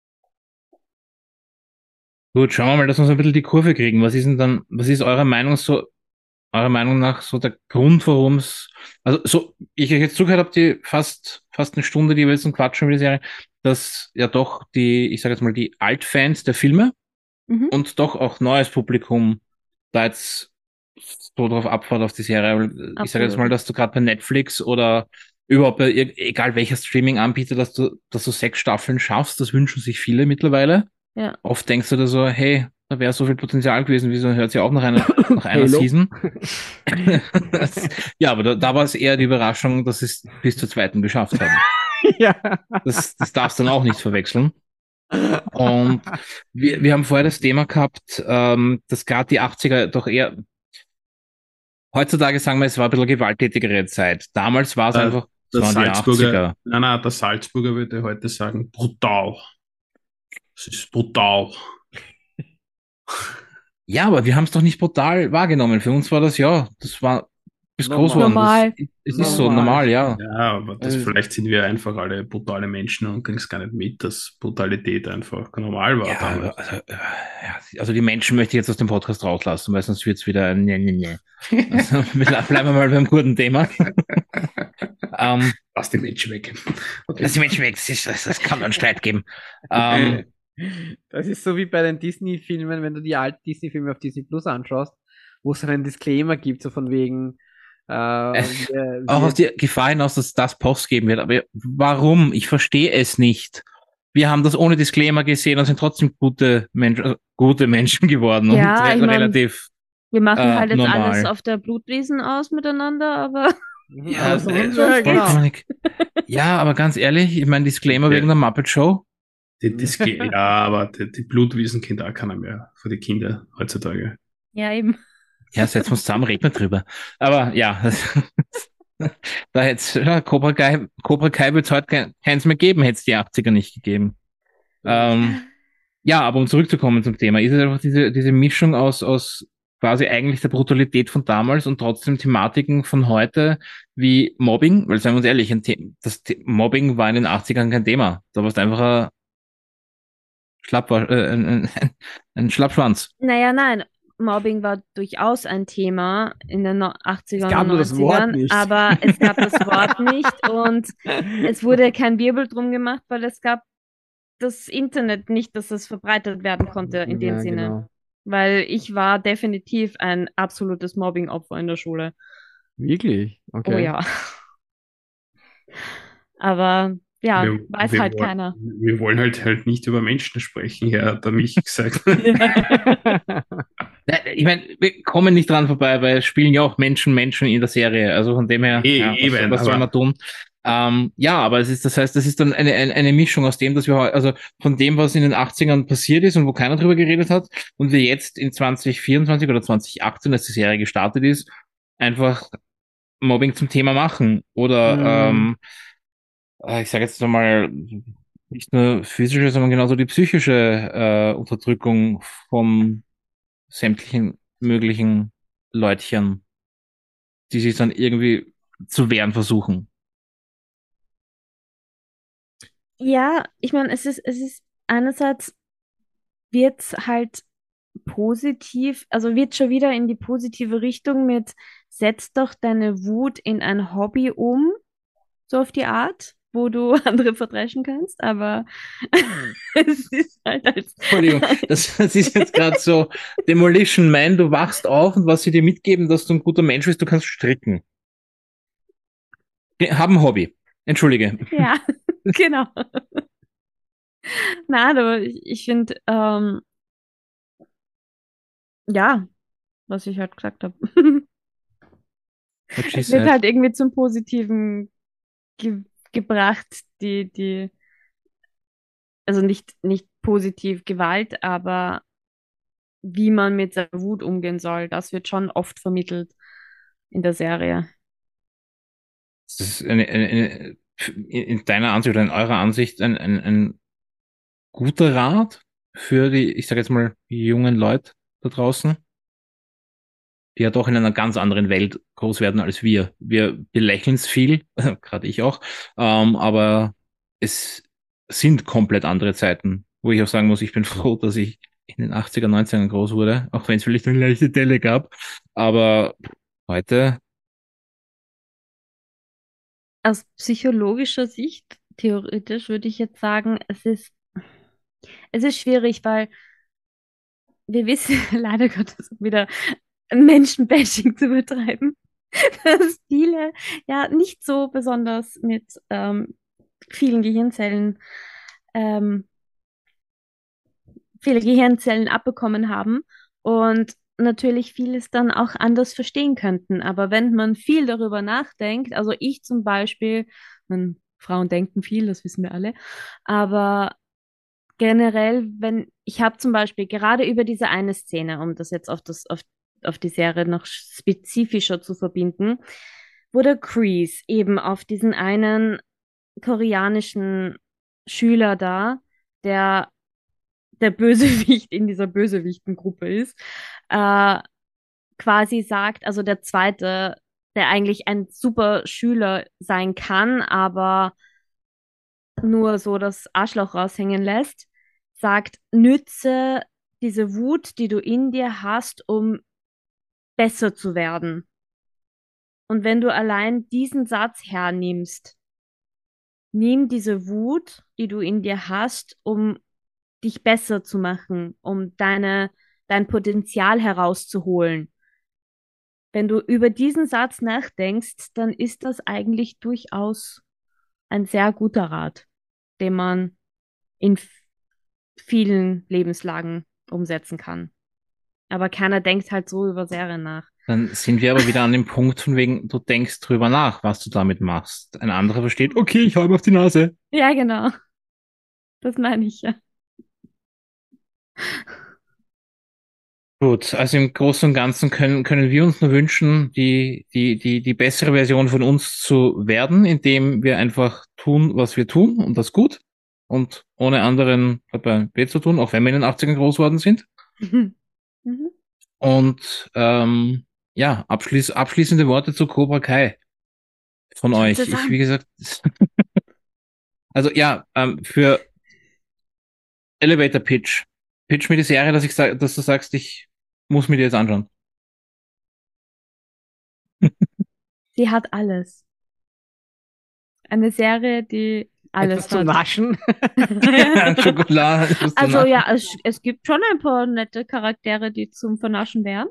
Gut, schauen wir mal, dass wir so ein bisschen die Kurve kriegen. Was ist denn dann, was ist eurer Meinung so, eurer Meinung nach so der Grund, warum es, also so, ich euch jetzt zugehört habe, die fast, fast eine Stunde, die wir jetzt quatschen über die Serie, dass ja doch die, ich sage jetzt mal, die Altfans der Filme Mhm. und doch auch neues Publikum da jetzt so drauf abfahrt auf die Serie. Weil Ich sage jetzt Absolut. mal, dass du gerade bei Netflix oder überhaupt bei, ir- egal welcher Streaming-Anbieter, dass du, dass du sechs Staffeln schaffst, das wünschen sich viele mittlerweile. Ja. Oft denkst du dir so, hey, da wäre so viel Potenzial gewesen, wieso hört sie auch nach einer, nach einer Halo. Season? Das, ja, aber da, da war es eher die Überraschung, dass sie es bis zur zweiten geschafft haben. Ja. Das, das darfst du dann auch nicht verwechseln. Und wir, wir haben vorher das Thema gehabt, ähm, dass gerade die achtziger doch eher, heutzutage sagen wir, es war ein bisschen gewalttätigere Zeit. Damals war es Äh, einfach, es der waren die Salzburger, achtziger. nein, nein, der Salzburger würde heute sagen, brutal. Es ist brutal. Ja, aber wir haben es doch nicht brutal wahrgenommen. Für uns war das, ja, das war bis Normal. groß worden. Normal. Das, es ist so Normal. normal, ja. Ja, aber das, Also- vielleicht sind wir einfach alle brutale Menschen und kriegen es gar nicht mit, dass Brutalität einfach normal war Ja, damals. also, äh, ja, also die Menschen möchte ich jetzt aus dem Podcast rauslassen, weil sonst wird es wieder ein ne, ne, ne. Also, wir bleiben wir mal beim guten Thema. ähm, Lass die Menschen weg. Okay. Lass die Menschen weg, das, ist, das, das kann einen Streit geben. Ähm, Das ist so wie bei den Disney-Filmen, wenn du die alten Disney-Filme auf Disney Plus anschaust, wo es so einen Disclaimer gibt, so von wegen, äh, wir, auch wir, auf die Gefahr hinaus, dass das Post geben wird. Aber warum? Ich verstehe es nicht. Wir haben das ohne Disclaimer gesehen und sind trotzdem gute Menschen, äh, gute Menschen geworden Ja, und re ich mein, relativ. Wir machen Äh, halt jetzt normal. alles auf der Blutwiesen aus miteinander, aber Ja, aber so, äh, ja, genau. vollkommen. Ja, aber ganz ehrlich, ich meine, Disclaimer Ja. wegen der Muppet Show. Die, die, Sk- ja, aber die, die Blutwiesen kennt auch keiner mehr für die Kinder heutzutage. ja eben. Ja, setzen wir uns zusammen, reden wir drüber. Aber ja, da hätte ja, Cobra Kai, Cobra Kai wird es heute kein, keins mehr geben, hätte es die achtziger nicht gegeben. Ähm, ja, aber um zurückzukommen zum Thema, ist es einfach diese, diese Mischung aus, aus quasi eigentlich der Brutalität von damals und trotzdem Thematiken von heute wie Mobbing, weil seien wir uns ehrlich, ein The das The Mobbing war in den achtzigern kein Thema. Da warst du einfach ein, Schlapp, äh, ein, ein, ein Schlappschwanz. Naja, nein, Mobbing war durchaus ein Thema in den no- achtzigern Es gab und nur das Wort neunzigern, nicht. aber es gab das Wort nicht und es wurde kein Wirbel drum gemacht, weil es gab das Internet nicht, dass es verbreitet werden konnte in dem Ja, Sinne. genau. Weil ich war definitiv ein absolutes Mobbing-Opfer in der Schule. Wirklich? Okay. Oh ja. Aber Ja, Wir, weiß wir, halt wollen, keiner. wir wollen halt halt nicht über Menschen sprechen, ja, hat er mich gesagt. Ich meine, wir kommen nicht dran vorbei, weil es spielen ja auch Menschen Menschen in der Serie. Also von dem her, ja, Eh, was, eben, was soll man aber tun? Ähm, ja, aber es ist, das heißt, das ist dann eine, eine, eine Mischung aus dem, dass wir, heu- also von dem, was in den achtzigern passiert ist und wo keiner drüber geredet hat, und wir jetzt in zwanzig vierundzwanzig oder zwanzig achtzehn, als die Serie gestartet ist, einfach Mobbing zum Thema machen. Oder, Mm, ähm, äh, ich sage jetzt einmal, nicht nur physische, sondern genauso die psychische äh, Unterdrückung von sämtlichen möglichen Leutchen, die sich dann irgendwie zu wehren versuchen. Ja, ich meine, es ist, es ist einerseits wird es halt positiv, also wird schon wieder in die positive Richtung mit, setz doch deine Wut in ein Hobby um, so auf die Art, wo du andere verdreschen kannst, aber es ist halt als Entschuldigung, das, das ist jetzt gerade so Demolition Man, du wachst auf und was sie dir mitgeben, dass du ein guter Mensch bist, du kannst stricken. Wir haben ein Hobby. Entschuldige. ja, genau. Nein, aber ich, ich finde, ähm, ja, was ich halt gesagt habe. What she Es wird said. halt irgendwie zum Positiven ge gebracht, die, die, also nicht, nicht positiv Gewalt, aber wie man mit seiner Wut umgehen soll, das wird schon oft vermittelt in der Serie. Das ist eine, eine, eine, in deiner Ansicht oder in eurer Ansicht ein, ein, ein guter Rat für die, ich sage jetzt mal, jungen Leute da draußen, die ja doch in einer ganz anderen Welt groß werden als wir. Wir belächeln es viel, gerade ich auch, ähm, aber es sind komplett andere Zeiten, wo ich auch sagen muss, ich bin froh, dass ich in den achtziger, neunzigern groß wurde, auch wenn es vielleicht eine leichte Delle gab. Aber heute, Aus psychologischer Sicht, theoretisch würde ich jetzt sagen, es ist, es ist schwierig, weil wir wissen leider Gottes wieder Menschenbashing zu betreiben, dass viele ja nicht so besonders mit ähm, vielen Gehirnzellen, ähm, viele Gehirnzellen abbekommen haben und natürlich vieles dann auch anders verstehen könnten. Aber wenn man viel darüber nachdenkt, also ich zum Beispiel, man, Frauen denken viel, das wissen wir alle, aber generell, wenn ich habe zum Beispiel gerade über diese eine Szene, um das jetzt auf das auf, auf die Serie noch spezifischer zu verbinden, wo der Kreese eben auf diesen einen koreanischen Schüler da, der der Bösewicht in dieser Bösewichtengruppe ist, äh, quasi sagt, also der zweite, der eigentlich ein super Schüler sein kann, aber nur so das Arschloch raushängen lässt, sagt, nütze diese Wut, die du in dir hast, um besser zu werden. Und wenn du allein diesen Satz hernimmst, nimm diese Wut, die du in dir hast, um dich besser zu machen, um deine, dein Potenzial herauszuholen. Wenn du über diesen Satz nachdenkst, dann ist das eigentlich durchaus ein sehr guter Rat, den man in vielen Lebenslagen umsetzen kann. Aber keiner denkt halt so über Serien nach. dann sind wir aber wieder an dem Punkt von wegen, du denkst drüber nach, was du damit machst. Ein anderer versteht, okay, ich hau ihm auf die Nase. Ja, genau. Das meine ich ja. Gut, also im Großen und Ganzen können, können wir uns nur wünschen, die, die, die, die bessere Version von uns zu werden, indem wir einfach tun, was wir tun und das gut und ohne anderen dabei weh zu tun, auch wenn wir in den achtzigern groß geworden sind. Mhm. Und ähm, ja, abschließ, abschließende Worte zu Cobra Kai von Schaut euch. es Ich, wie an. gesagt, also ja, ähm, für Elevator Pitch. Pitch mir die Serie, dass ich sag, dass du sagst, ich muss mir die jetzt anschauen. Sie hat alles. Eine Serie, die etwas alles zum hat. Naschen. Schokolade, musst du Also nach. ja, es, es gibt schon ein paar nette Charaktere, die zum Vernaschen wären.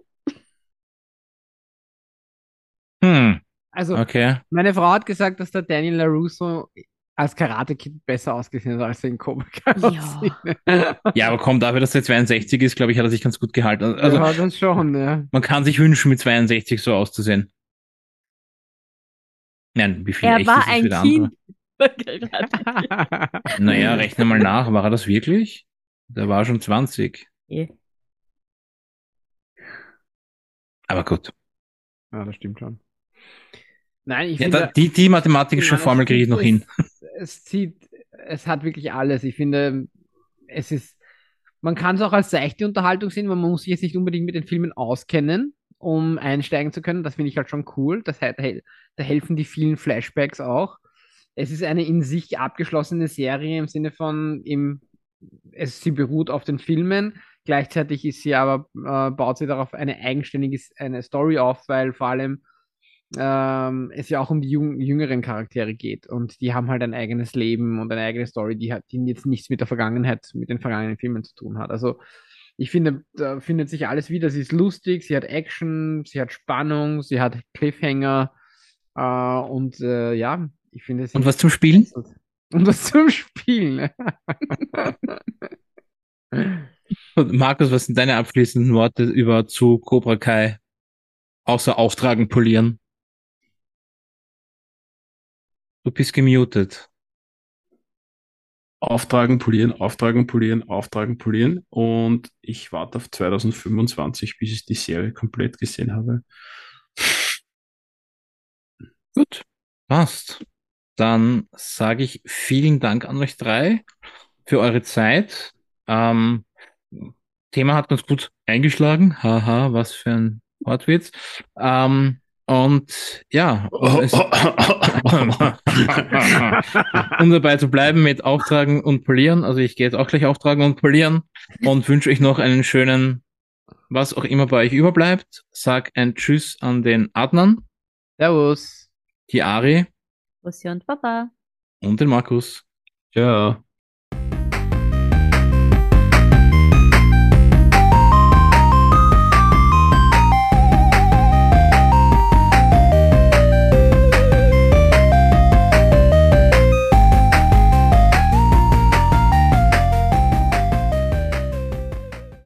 Hm, Also, okay. meine Frau hat gesagt, dass der Daniel LaRusso als Karate Kid besser ausgesehen hat als in Cobra Kai. Ja. Ja, aber komm, dafür, dass er zweiundsechzig ist, glaube ich, hat er sich ganz gut gehalten. Also, ja, das schon, ja. man kann sich wünschen, mit zweiundsechzig so auszusehen. Nein, wie viel Er echt war ist, ist ein wieder andere. Kind. Karate Kid. Naja, rechne mal nach. War er das wirklich? Der war schon zwanzig. Ja. Aber gut. Ja, das stimmt schon. Nein, ich Ja, finde, da, die, die mathematische man, es Formel kriege ich zieht- noch hin. Es, es zieht, es hat wirklich alles. Ich finde, es ist, man kann es auch als seichte Unterhaltung sehen, weil man muss sich jetzt nicht unbedingt mit den Filmen auskennen, um einsteigen zu können. Das finde ich halt schon cool. Das, he- he- da helfen die vielen Flashbacks auch. Es ist eine in sich abgeschlossene Serie im Sinne von, im, es, sie beruht auf den Filmen. Gleichzeitig ist sie aber, äh, baut sie darauf eine eigenständige eine Story auf, weil vor allem ähm, es ja auch um die jung, jüngeren Charaktere geht und die haben halt ein eigenes Leben und eine eigene Story, die hat, die jetzt nichts mit der Vergangenheit, mit den vergangenen Filmen zu tun hat. Also ich finde, da findet sich alles wieder. Sie ist lustig, sie hat Action, sie hat Spannung, sie hat Cliffhanger äh, und äh, ja, ich finde sie Und was zum Spielen? und was zum Spielen. Und Markus, was sind deine abschließenden Worte über zu Cobra Kai? Außer auftragen, polieren. Du bist gemutet. Auftragen, polieren, auftragen, polieren, auftragen, polieren. Und ich warte auf zwanzig fünfundzwanzig, bis ich die Serie komplett gesehen habe. Gut, passt. Dann sage ich vielen Dank an euch drei für eure Zeit. Ähm, Thema hat ganz gut eingeschlagen. Haha, was für ein Wortwitz. Ähm, und ja, um, es, um dabei zu bleiben mit Auftragen und Polieren. Also ich gehe jetzt auch gleich auftragen und polieren und wünsche euch noch einen schönen, was auch immer bei euch überbleibt. Sag ein Tschüss an den Adnan, Servus. die Ari Bussi und Papa. und den Markus. Ja.